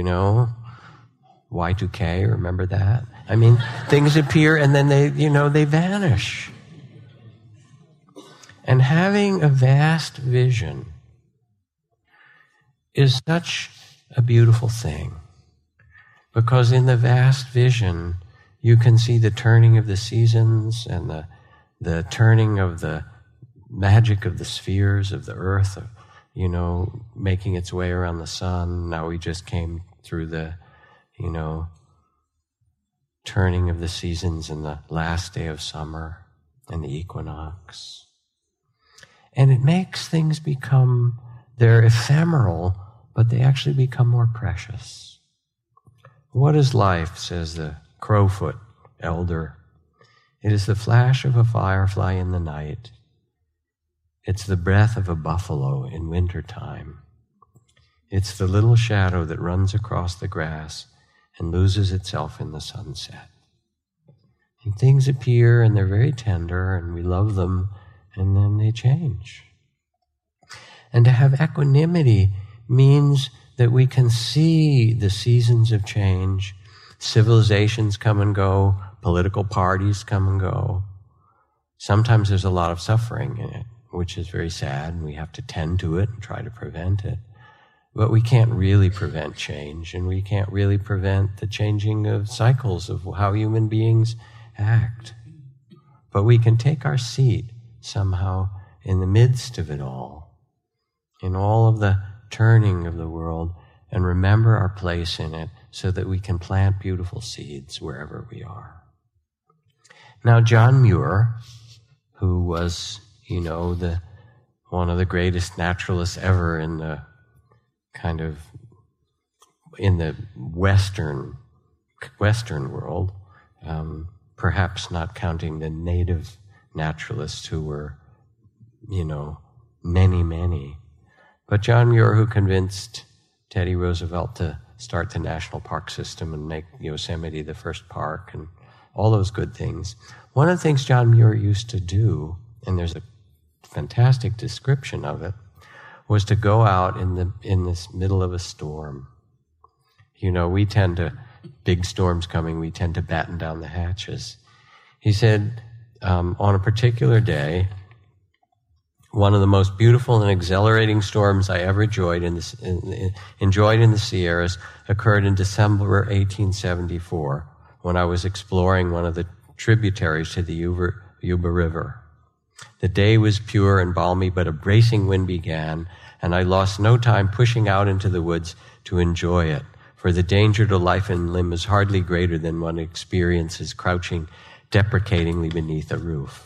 D: Y2K, remember that? I mean, things appear and then they vanish. And having a vast vision is such a beautiful thing, because in the vast vision you can see the turning of the seasons and the turning of the magic of the spheres of the earth, making its way around the sun. Now we just came through the turning of the seasons in the last day of summer and the equinox. And it makes things become, they're ephemeral, but they actually become more precious. What is life, says the Crowfoot elder? It is the flash of a firefly in the night. It's the breath of a buffalo in wintertime. It's the little shadow that runs across the grass and loses itself in the sunset. And things appear and they're very tender and we love them, and then they change. And to have equanimity means that we can see the seasons of change. Civilizations come and go, political parties come and go. Sometimes there's a lot of suffering in it, which is very sad, and we have to tend to it and try to prevent it. But we can't really prevent change, and we can't really prevent the changing of cycles of how human beings act. But we can take our seat somehow in the midst of it all, in all of the turning of the world, and remember our place in it so that we can plant beautiful seeds wherever we are. Now, John Muir, who was, one of the greatest naturalists ever in the Western world, perhaps not counting the native naturalists who were, many. But John Muir, who convinced Teddy Roosevelt to start the national park system and make Yosemite the first park and all those good things. One of the things John Muir used to do, and there's a fantastic description of it, was to go out in this middle of a storm. We tend to, big storms coming, we tend to batten down the hatches. He said, on a particular day, one of the most beautiful and exhilarating storms I ever enjoyed in the Sierras occurred in December 1874, when I was exploring one of the tributaries to the Yuba River. The day was pure and balmy, but a bracing wind began, and I lost no time pushing out into the woods to enjoy it, for the danger to life and limb is hardly greater than one experiences crouching deprecatingly beneath a roof.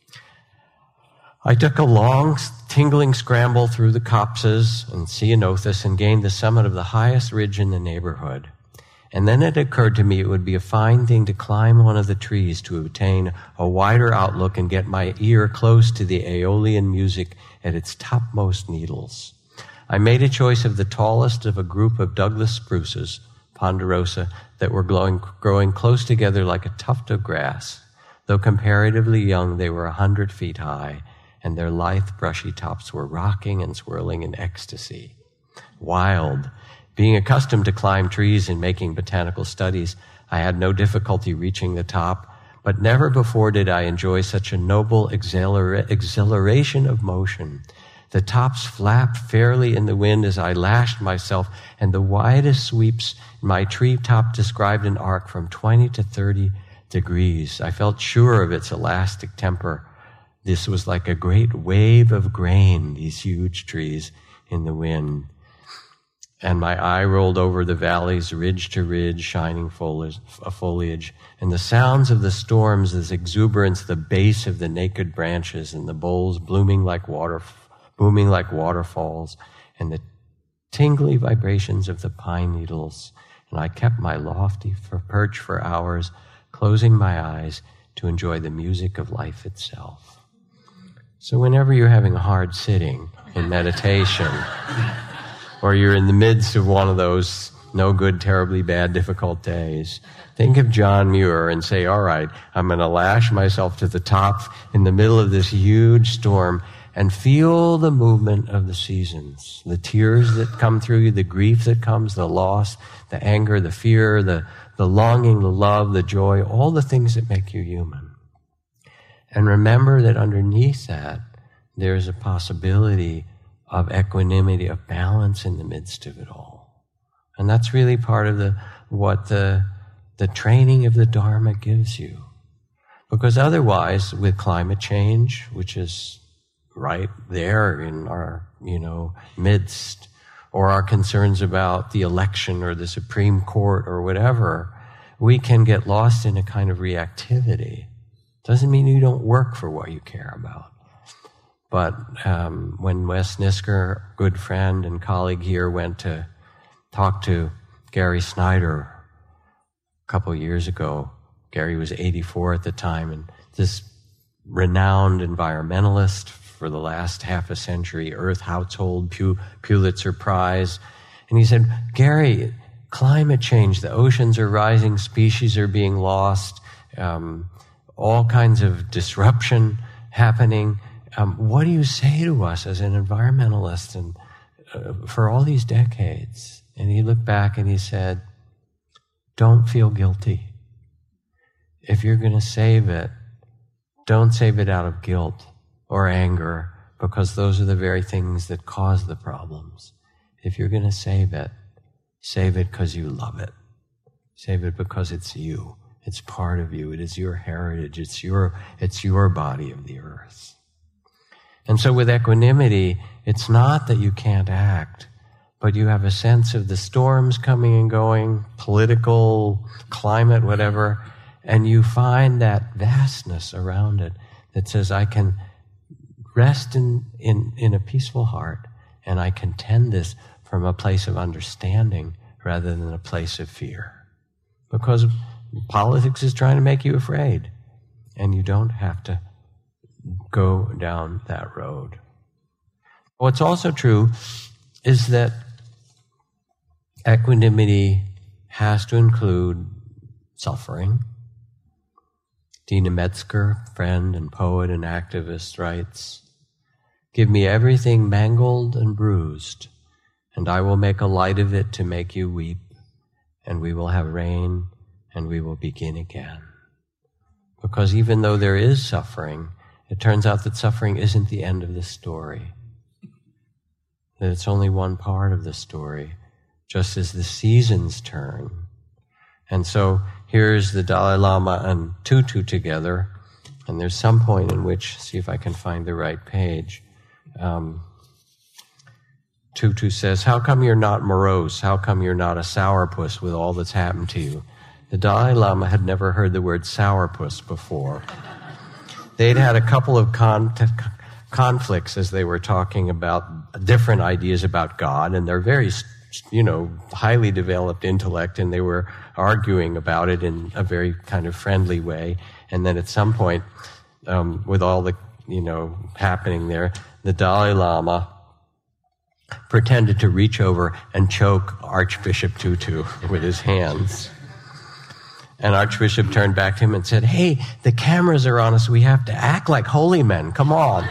D: I took a long, tingling scramble through the copses and ceanothus and gained the summit of the highest ridge in the neighborhood. And then it occurred to me it would be a fine thing to climb one of the trees to obtain a wider outlook and get my ear close to the Aeolian music at its topmost needles. I made a choice of the tallest of a group of Douglas spruces, ponderosa, that were growing close together like a tuft of grass. Though comparatively young, they were 100 feet high, and their lithe, brushy tops were rocking and swirling in ecstasy. Wild. Being accustomed to climb trees and making botanical studies, I had no difficulty reaching the top, but never before did I enjoy such a noble exhilaration of motion. The tops flapped fairly in the wind as I lashed myself, and the widest sweeps in my treetop described an arc from 20 to 30 degrees. I felt sure of its elastic temper. This was like a great wave of grain, these huge trees in the wind. And my eye rolled over the valleys, ridge to ridge, shining foliage, and the sounds of the storms, this exuberance, the base of the naked branches, and the boles booming like waterfalls, and the tingly vibrations of the pine needles. And I kept my lofty perch for hours, closing my eyes to enjoy the music of life itself. So whenever you're having a hard sitting in meditation, or you're in the midst of one of those no good, terribly bad, difficult days, think of John Muir and say, all right, I'm going to lash myself to the top in the middle of this huge storm and feel the movement of the seasons, the tears that come through you, the grief that comes, the loss, the anger, the fear, the longing, the love, the joy, all the things that make you human. And remember that underneath that, there's a possibility of equanimity, of balance in the midst of it all. And that's really part of what the training of the Dharma gives you. Because otherwise, with climate change, which is right there in our, midst, or our concerns about the election or the Supreme Court or whatever, we can get lost in a kind of reactivity. Doesn't mean you don't work for what you care about. But when Wes Nisker, good friend and colleague here, went to talk to Gary Snyder a couple of years ago, Gary was 84 at the time, and this renowned environmentalist for the last half a century, Earth Household, Pulitzer Prize. And he said, Gary, climate change, the oceans are rising, species are being lost, all kinds of disruption happening. What do you say to us as an environmentalist and for all these decades? And he looked back and he said, don't feel guilty. If you're going to save it, don't save it out of guilt or anger, because those are the very things that cause the problems. If you're going to save it because you love it. Save it because it's you. It's part of you. It is your heritage. It's your body of the earth. And so with equanimity, it's not that you can't act, but you have a sense of the storms coming and going, political, climate, whatever, and you find that vastness around it that says, I can rest in a peaceful heart, and I can tend this from a place of understanding rather than a place of fear. Because politics is trying to make you afraid, and you don't have to go down that road. What's also true is that equanimity has to include suffering. Dina Metzger, friend and poet and activist, writes, give me everything mangled and bruised, and I will make a light of it to make you weep, and we will have rain, and we will begin again. Because even though there is suffering, it turns out that suffering isn't the end of the story. That it's only one part of the story, just as the seasons turn. And so here's the Dalai Lama and Tutu together, and there's some point in which, see if I can find the right page, Tutu says, how come you're not morose? How come you're not a sourpuss with all that's happened to you? The Dalai Lama had never heard the word sourpuss before. They'd had a couple of conflicts as they were talking about different ideas about God, and they're very, highly developed intellect, and they were arguing about it in a very kind of friendly way. And then at some point, with all the, happening there, the Dalai Lama pretended to reach over and choke Archbishop Tutu with his hands. And Archbishop turned back to him and said, hey, the cameras are on us. We have to act like holy men. Come on.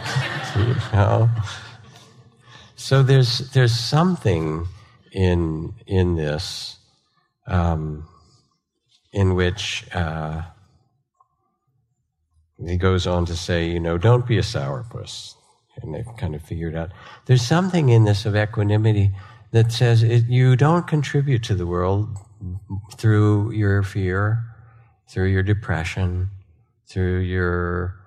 D: So there's something in this in which he goes on to say, don't be a sourpuss. and they've kind of figured out. There's something in this of equanimity that says you don't contribute to the world through your fear, through your depression, through your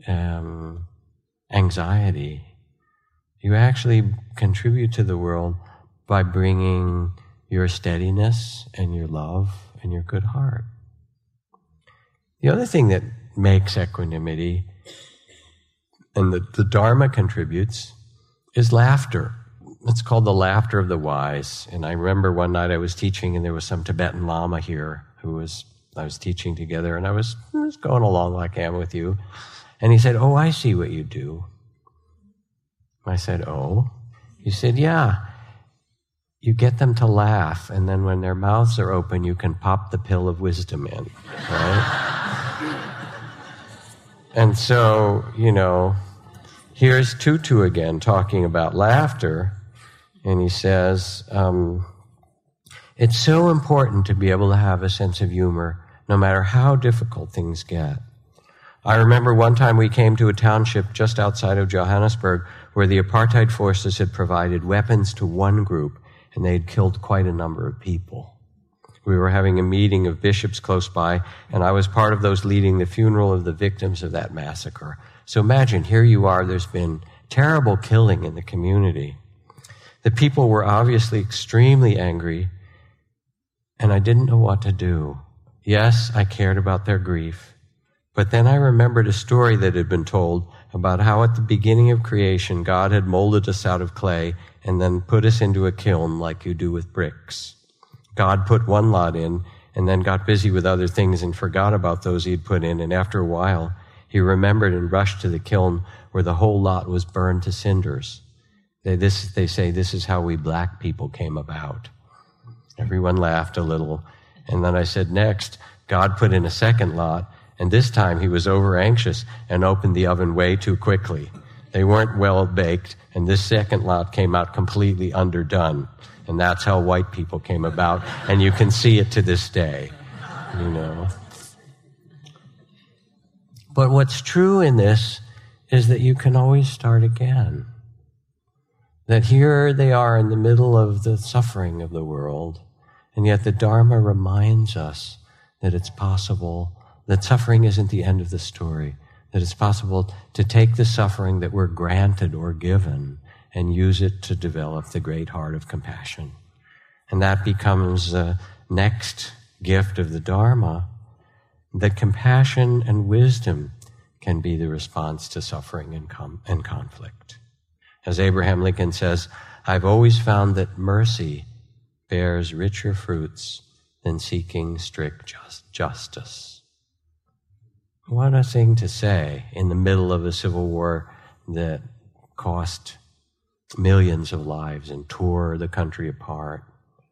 D: anxiety. You actually contribute to the world by bringing your steadiness and your love and your good heart. The other thing that makes equanimity, and the Dharma contributes, is laughter. It's called the laughter of the wise. And I remember one night I was teaching, and there was some Tibetan Lama here I was teaching together, and I was going along like I am with you. And he said, "Oh, I see what you do." I said, "Oh?" He said, "Yeah. You get them to laugh, and then when their mouths are open, you can pop the pill of wisdom in, right?" And so, here's Tutu again talking about laughter, and he says, it's so important to be able to have a sense of humor no matter how difficult things get. I remember one time we came to a township just outside of Johannesburg where the apartheid forces had provided weapons to one group, and they had killed quite a number of people. We were having a meeting of bishops close by, and I was part of those leading the funeral of the victims of that massacre. So imagine, here you are, there's been terrible killing in the community. The people were obviously extremely angry, and I didn't know what to do. Yes, I cared about their grief, but then I remembered a story that had been told about how at the beginning of creation, God had molded us out of clay and then put us into a kiln like you do with bricks. God put one lot in and then got busy with other things and forgot about those he'd put in, and after a while, he remembered and rushed to the kiln where the whole lot was burned to cinders. They say this is how we black people came about. Everyone laughed a little. And then I said, next, God put in a second lot, and this time he was over-anxious and opened the oven way too quickly. They weren't well-baked, and this second lot came out completely underdone. And that's how white people came about, and you can see it to this day, But what's true in this is that you can always start again. That here they are in the middle of the suffering of the world, and yet the Dharma reminds us that it's possible, that suffering isn't the end of the story, that it's possible to take the suffering that we're granted or given and use it to develop the great heart of compassion. And that becomes the next gift of the Dharma, that compassion and wisdom can be the response to suffering and conflict. As Abraham Lincoln says, I've always found that mercy bears richer fruits than seeking strict justice. What a thing to say in the middle of a civil war that cost millions of lives and tore the country apart,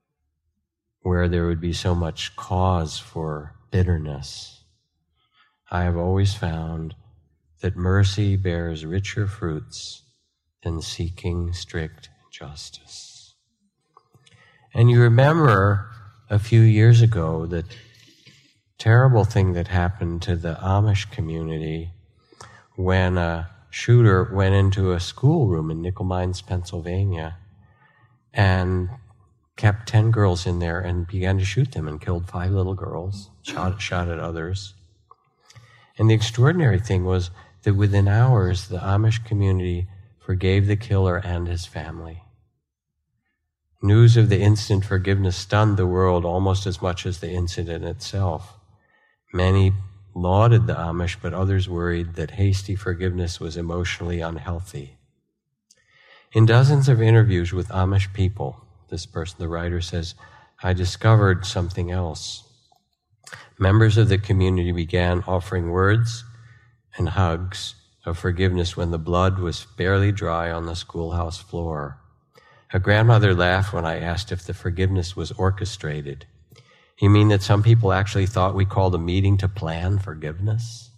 D: where there would be so much cause for bitterness. I have always found that mercy bears richer fruits than seeking strict justice. And you remember a few years ago the terrible thing that happened to the Amish community when a shooter went into a schoolroom in Nickel Mines, Pennsylvania, and kept 10 girls in there and began to shoot them and killed 5 little girls, shot at others. And the extraordinary thing was that within hours, the Amish community forgave the killer and his family. News of the instant forgiveness stunned the world almost as much as the incident itself. Many lauded the Amish, but others worried that hasty forgiveness was emotionally unhealthy. In dozens of interviews with Amish people, this person, the writer says, I discovered something else. Members of the community began offering words and hugs of forgiveness when the blood was barely dry on the schoolhouse floor. A grandmother laughed when I asked if the forgiveness was orchestrated. You mean that some people actually thought we called a meeting to plan forgiveness?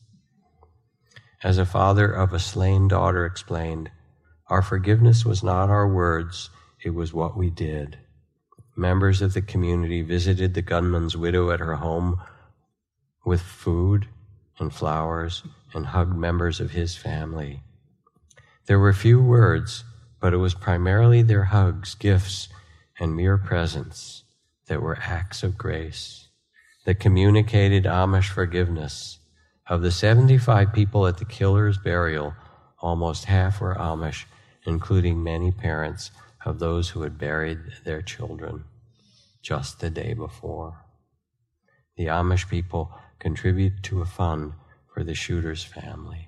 D: As a father of a slain daughter explained, our forgiveness was not our words, it was what we did. Members of the community visited the gunman's widow at her home with food and flowers and hugged members of his family. There were few words, but it was primarily their hugs, gifts, and mere presence that were acts of grace, that communicated Amish forgiveness. Of the 75 people at the killer's burial, almost half were Amish, including many parents of those who had buried their children just the day before. The Amish people contributed to a fund for the shooter's family.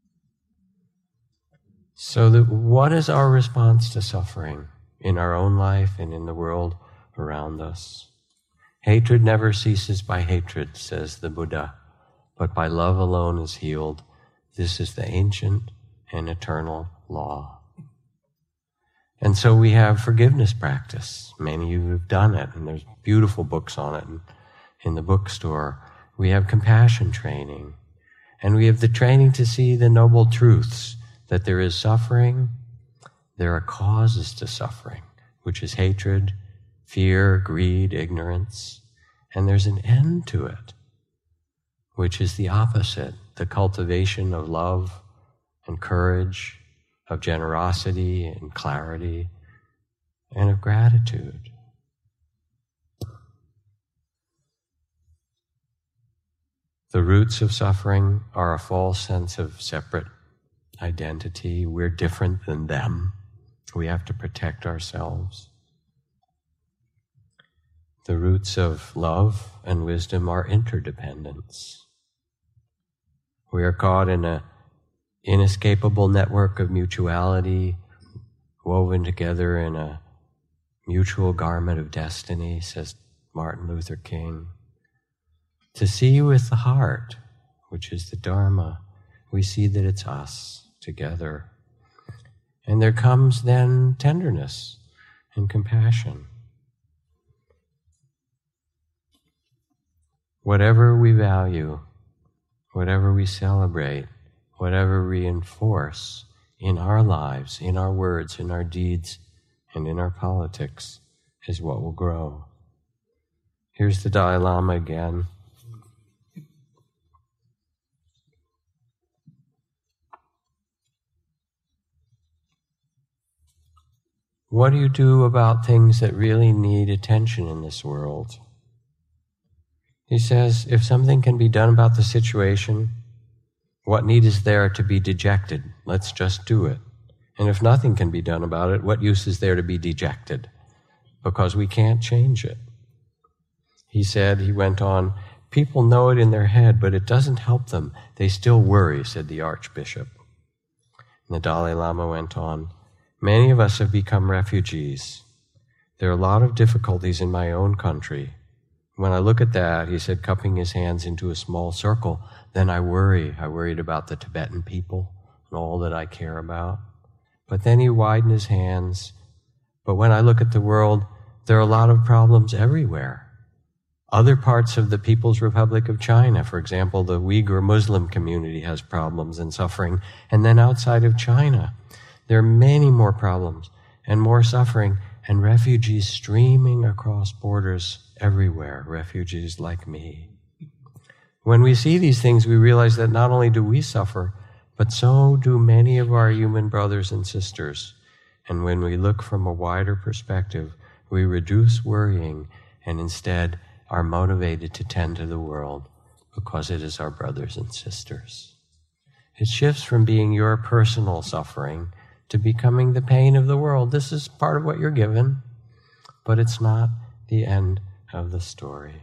D: So what is our response to suffering in our own life and in the world around us? Hatred never ceases by hatred, says the Buddha, but by love alone is healed. This is the ancient and eternal law. And so we have forgiveness practice. Many of you have done it, and there's beautiful books on it in the bookstore. We have compassion training, and we have the training to see the noble truths, that there is suffering, there are causes to suffering, which is hatred, fear, greed, ignorance, and there's an end to it, which is the opposite, the cultivation of love and courage, of generosity and clarity, and of gratitude. The roots of suffering are a false sense of separate identity. We're different than them. We have to protect ourselves. The roots of love and wisdom are interdependence. We are caught in an inescapable network of mutuality, woven together in a mutual garment of destiny, says Martin Luther King. To see with the heart, which is the Dharma, we see that it's us together. And there comes then tenderness and compassion. Whatever we value, whatever we celebrate, whatever we enforce in our lives, in our words, in our deeds, and in our politics is what will grow. Here's the Dalai Lama again. What do you do about things that really need attention in this world? He says, if something can be done about the situation, what need is there to be dejected? Let's just do it. And if nothing can be done about it, what use is there to be dejected? Because we can't change it. He said, he went on, people know it in their head, but it doesn't help them. They still worry, said the Archbishop. And the Dalai Lama went on, many of us have become refugees. There are a lot of difficulties in my own country. When I look at that, he said, cupping his hands into a small circle, then I worry. I worried about the Tibetan people and all that I care about. But then he widened his hands. But when I look at the world, there are a lot of problems everywhere. Other parts of the People's Republic of China, for example, the Uyghur Muslim community has problems and suffering. And then outside of China, there are many more problems and more suffering and refugees streaming across borders everywhere, refugees like me. When we see these things, we realize that not only do we suffer, but so do many of our human brothers and sisters. And when we look from a wider perspective, we reduce worrying and instead are motivated to tend to the world because it is our brothers and sisters. It shifts from being your personal suffering to becoming the pain of the world. This is part of what you're given, but it's not the end of the story.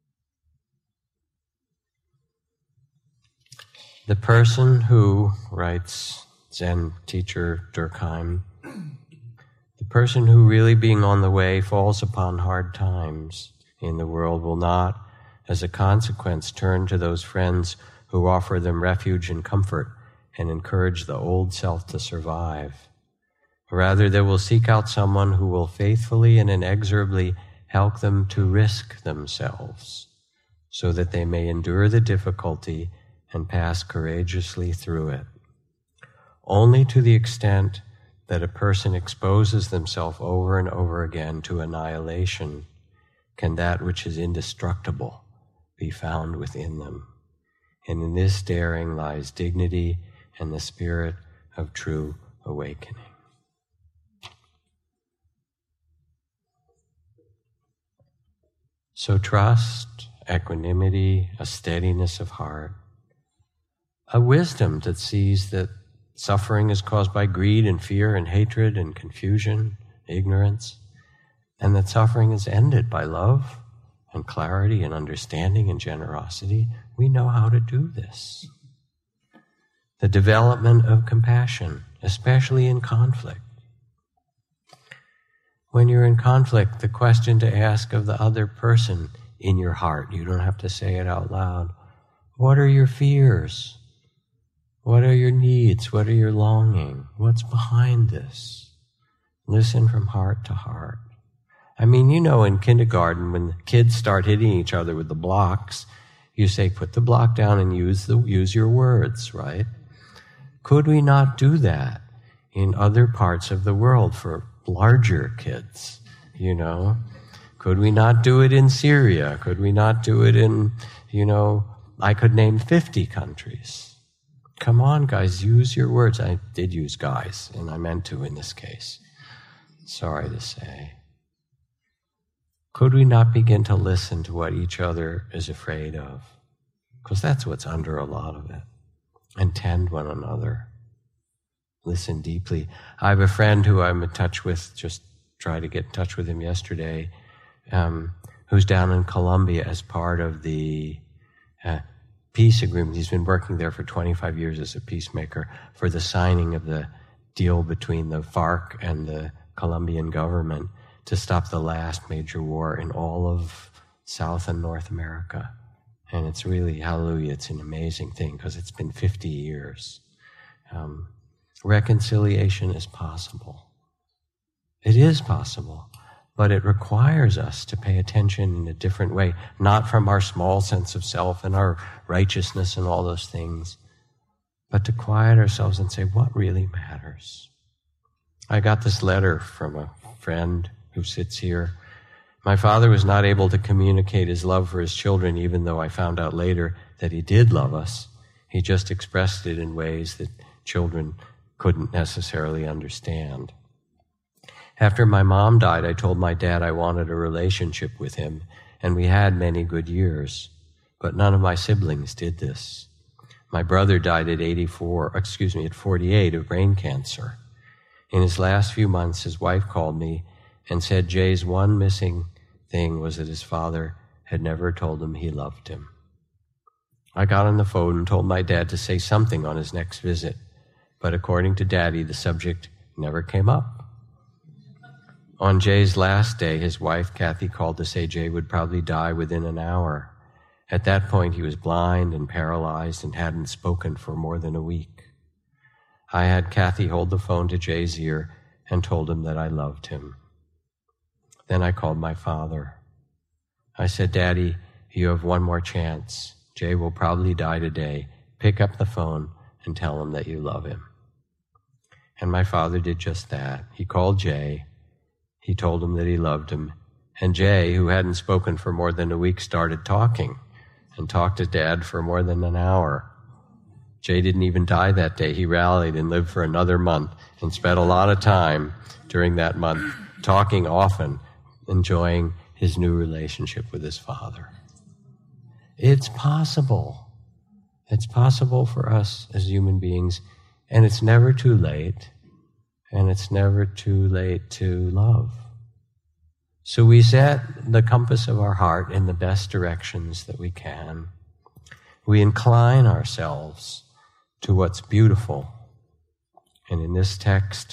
D: The person who, writes Zen teacher Durkheim, the person who really being on the way falls upon hard times in the world will not, as a consequence, turn to those friends who offer them refuge and comfort and encourage the old self to survive. Rather, they will seek out someone who will faithfully and inexorably help them to risk themselves so that they may endure the difficulty and pass courageously through it. Only to the extent that a person exposes themselves over and over again to annihilation can that which is indestructible be found within them. And in this daring lies dignity and the spirit of true awakening. So trust, equanimity, a steadiness of heart, a wisdom that sees that suffering is caused by greed and fear and hatred and confusion, ignorance, and that suffering is ended by love and clarity and understanding and generosity. We know how to do this. The development of compassion, especially in conflict. When you're in conflict, the question to ask of the other person in your heart, you don't have to say it out loud. What are your fears? What are your needs? What are your longing? What's behind this? Listen from heart to heart. I mean, you know, in kindergarten, when the kids start hitting each other with the blocks, you say, put the block down and use your words, right? Could we not do that in other parts of the world for larger kids, you know? Could we not do it in Syria? Could we not do it in, I could name 50 countries. Come on, guys, use your words. I did use guys, and I meant to in this case. Sorry to say. Could we not begin to listen to what each other is afraid of? Because that's what's under a lot of it. And tend one another. Listen deeply. I have a friend who I'm in touch with, just tried to get in touch with him yesterday, who's down in Colombia as part of the peace agreement. He's been working there for 25 years as a peacemaker for the signing of the deal between the FARC and the Colombian government to stop the last major war in all of South and North America. And it's really, hallelujah, it's an amazing thing because it's been 50 years. Reconciliation is possible. It is possible, but it requires us to pay attention in a different way, not from our small sense of self and our righteousness and all those things, but to quiet ourselves and say, what really matters? I got this letter from a friend who sits here. My father was not able to communicate his love for his children, even though I found out later that he did love us. He just expressed it in ways that children couldn't necessarily understand. After my mom died, I told my dad I wanted a relationship with him, and we had many good years. But none of my siblings did this. My brother died at 48 of brain cancer. In his last few months, his wife called me and said Jay's one missing thing was that his father had never told him he loved him. I got on the phone and told my dad to say something on his next visit, but according to Daddy, the subject never came up. On Jay's last day, his wife, Kathy, called to say Jay would probably die within an hour. At that point, he was blind and paralyzed and hadn't spoken for more than a week. I had Kathy hold the phone to Jay's ear and told him that I loved him. Then I called my father. I said, Daddy, you have one more chance. Jay will probably die today. Pick up the phone and tell him that you love him. And my father did just that. He called Jay. He told him that he loved him. And Jay, who hadn't spoken for more than a week, started talking and talked to Dad for more than an hour. Jay didn't even die that day. He rallied and lived for another month and spent a lot of time during that month talking often, enjoying his new relationship with his father. It's possible. It's possible for us as human beings, and it's never too late, and it's never too late to love. So we set the compass of our heart in the best directions that we can. We incline ourselves to what's beautiful. And in this text,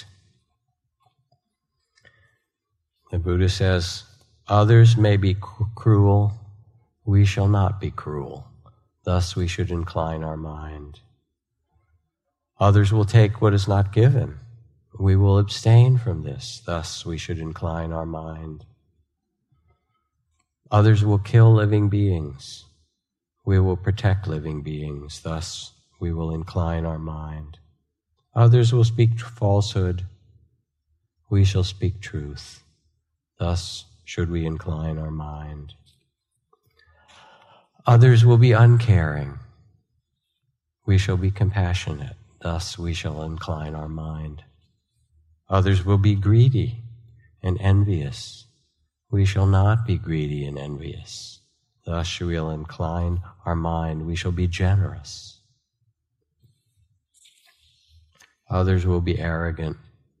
D: the Buddha says, others may be cruel, we shall not be cruel. Thus we should incline our mind. Others will take what is not given. We will abstain from this. Thus we should incline our mind. Others will kill living beings. We will protect living beings. Thus we will incline our mind. Others will speak falsehood. We shall speak truth. Thus should we incline our mind. Others will be uncaring. We shall be compassionate. Thus we shall incline our mind. Others will be greedy and envious. We shall not be greedy and envious. Thus we will incline our mind. We shall be generous. Others will be arrogant.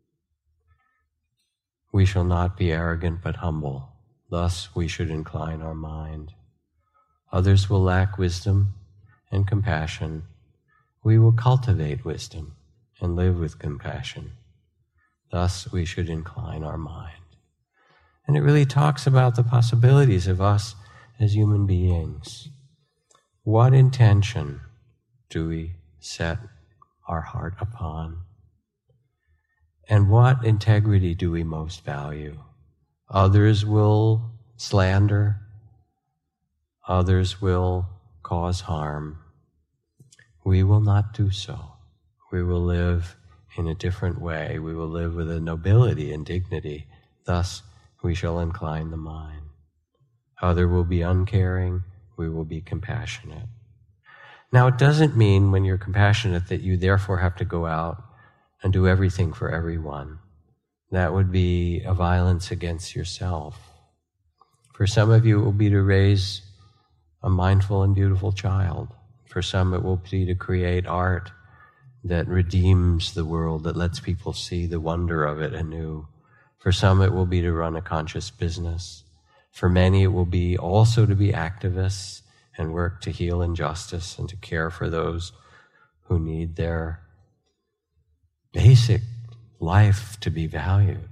D: We shall not be arrogant but humble. Thus we should incline our mind. Others will lack wisdom and compassion. We will cultivate wisdom and live with compassion. Thus we should incline our mind. And it really talks about the possibilities of us as human beings. What intention do we set our heart upon? And what integrity do we most value? Others will slander. Others will cause harm. We will not do so. We will live in a different way. We will live with a nobility and dignity. Thus, we shall incline the mind. Other will be uncaring. We will be compassionate. Now, it doesn't mean when you're compassionate that you therefore have to go out and do everything for everyone. That would be a violence against yourself. For some of you, it will be to raise a mindful and beautiful child. For some, it will be to create art that redeems the world, that lets people see the wonder of it anew. For some, it will be to run a conscious business. For many, it will be also to be activists and work to heal injustice and to care for those who need their basic life to be valued.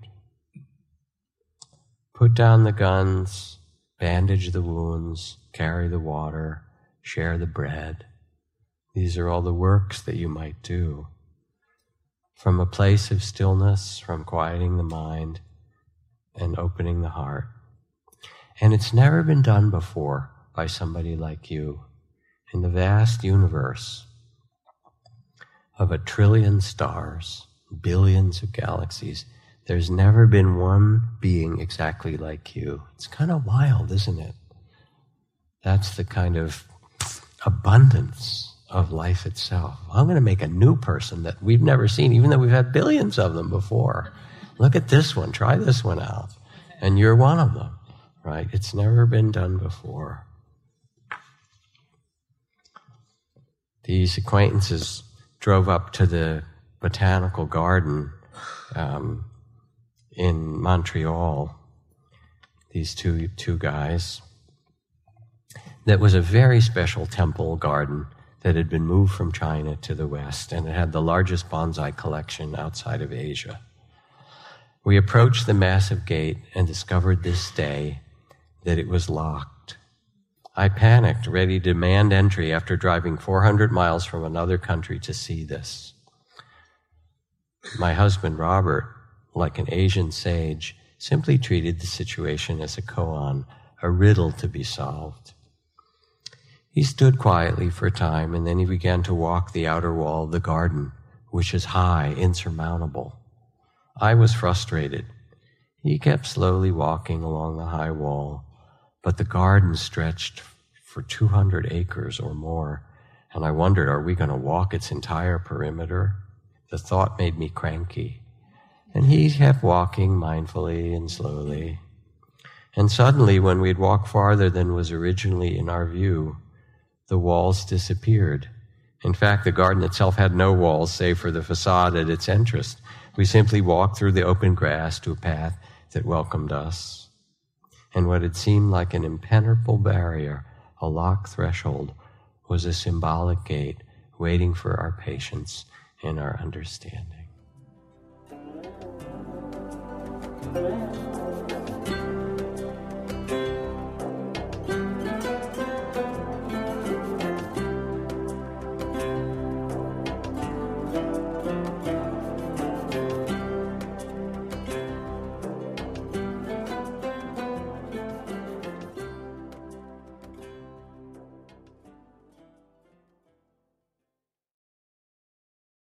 D: Put down the guns, bandage the wounds, carry the water, share the bread. These are all the works that you might do. From a place of stillness, from quieting the mind and opening the heart. And it's never been done before by somebody like you. In the vast universe of 1 trillion stars, billions of galaxies, there's never been one being exactly like you. It's kind of wild, isn't it? That's the kind of abundance of life itself. I'm going to make a new person that we've never seen, even though we've had billions of them before. Look at this one. Try this one out. And you're one of them, right? It's never been done before. These acquaintances drove up to the botanical garden in Montreal, these two guys. That was a very special temple garden that had been moved from China to the West, and it had the largest bonsai collection outside of Asia. We approached the massive gate and discovered this day that it was locked. I panicked, ready to demand entry after driving 400 miles from another country to see this. My husband, Robert, like an Asian sage, simply treated the situation as a koan, a riddle to be solved. He stood quietly for a time, and then he began to walk the outer wall of the garden, which is high, insurmountable. I was frustrated. He kept slowly walking along the high wall, but the garden stretched for 200 acres or more, and I wondered, are we going to walk its entire perimeter? The thought made me cranky. And he kept walking mindfully and slowly. And suddenly, when we'd walked farther than was originally in our view, the walls disappeared. In fact, the garden itself had no walls save for the facade at its entrance. We simply walked through the open grass to a path that welcomed us. And what had seemed like an impenetrable barrier, a locked threshold, was a symbolic gate waiting for our patience and our understanding.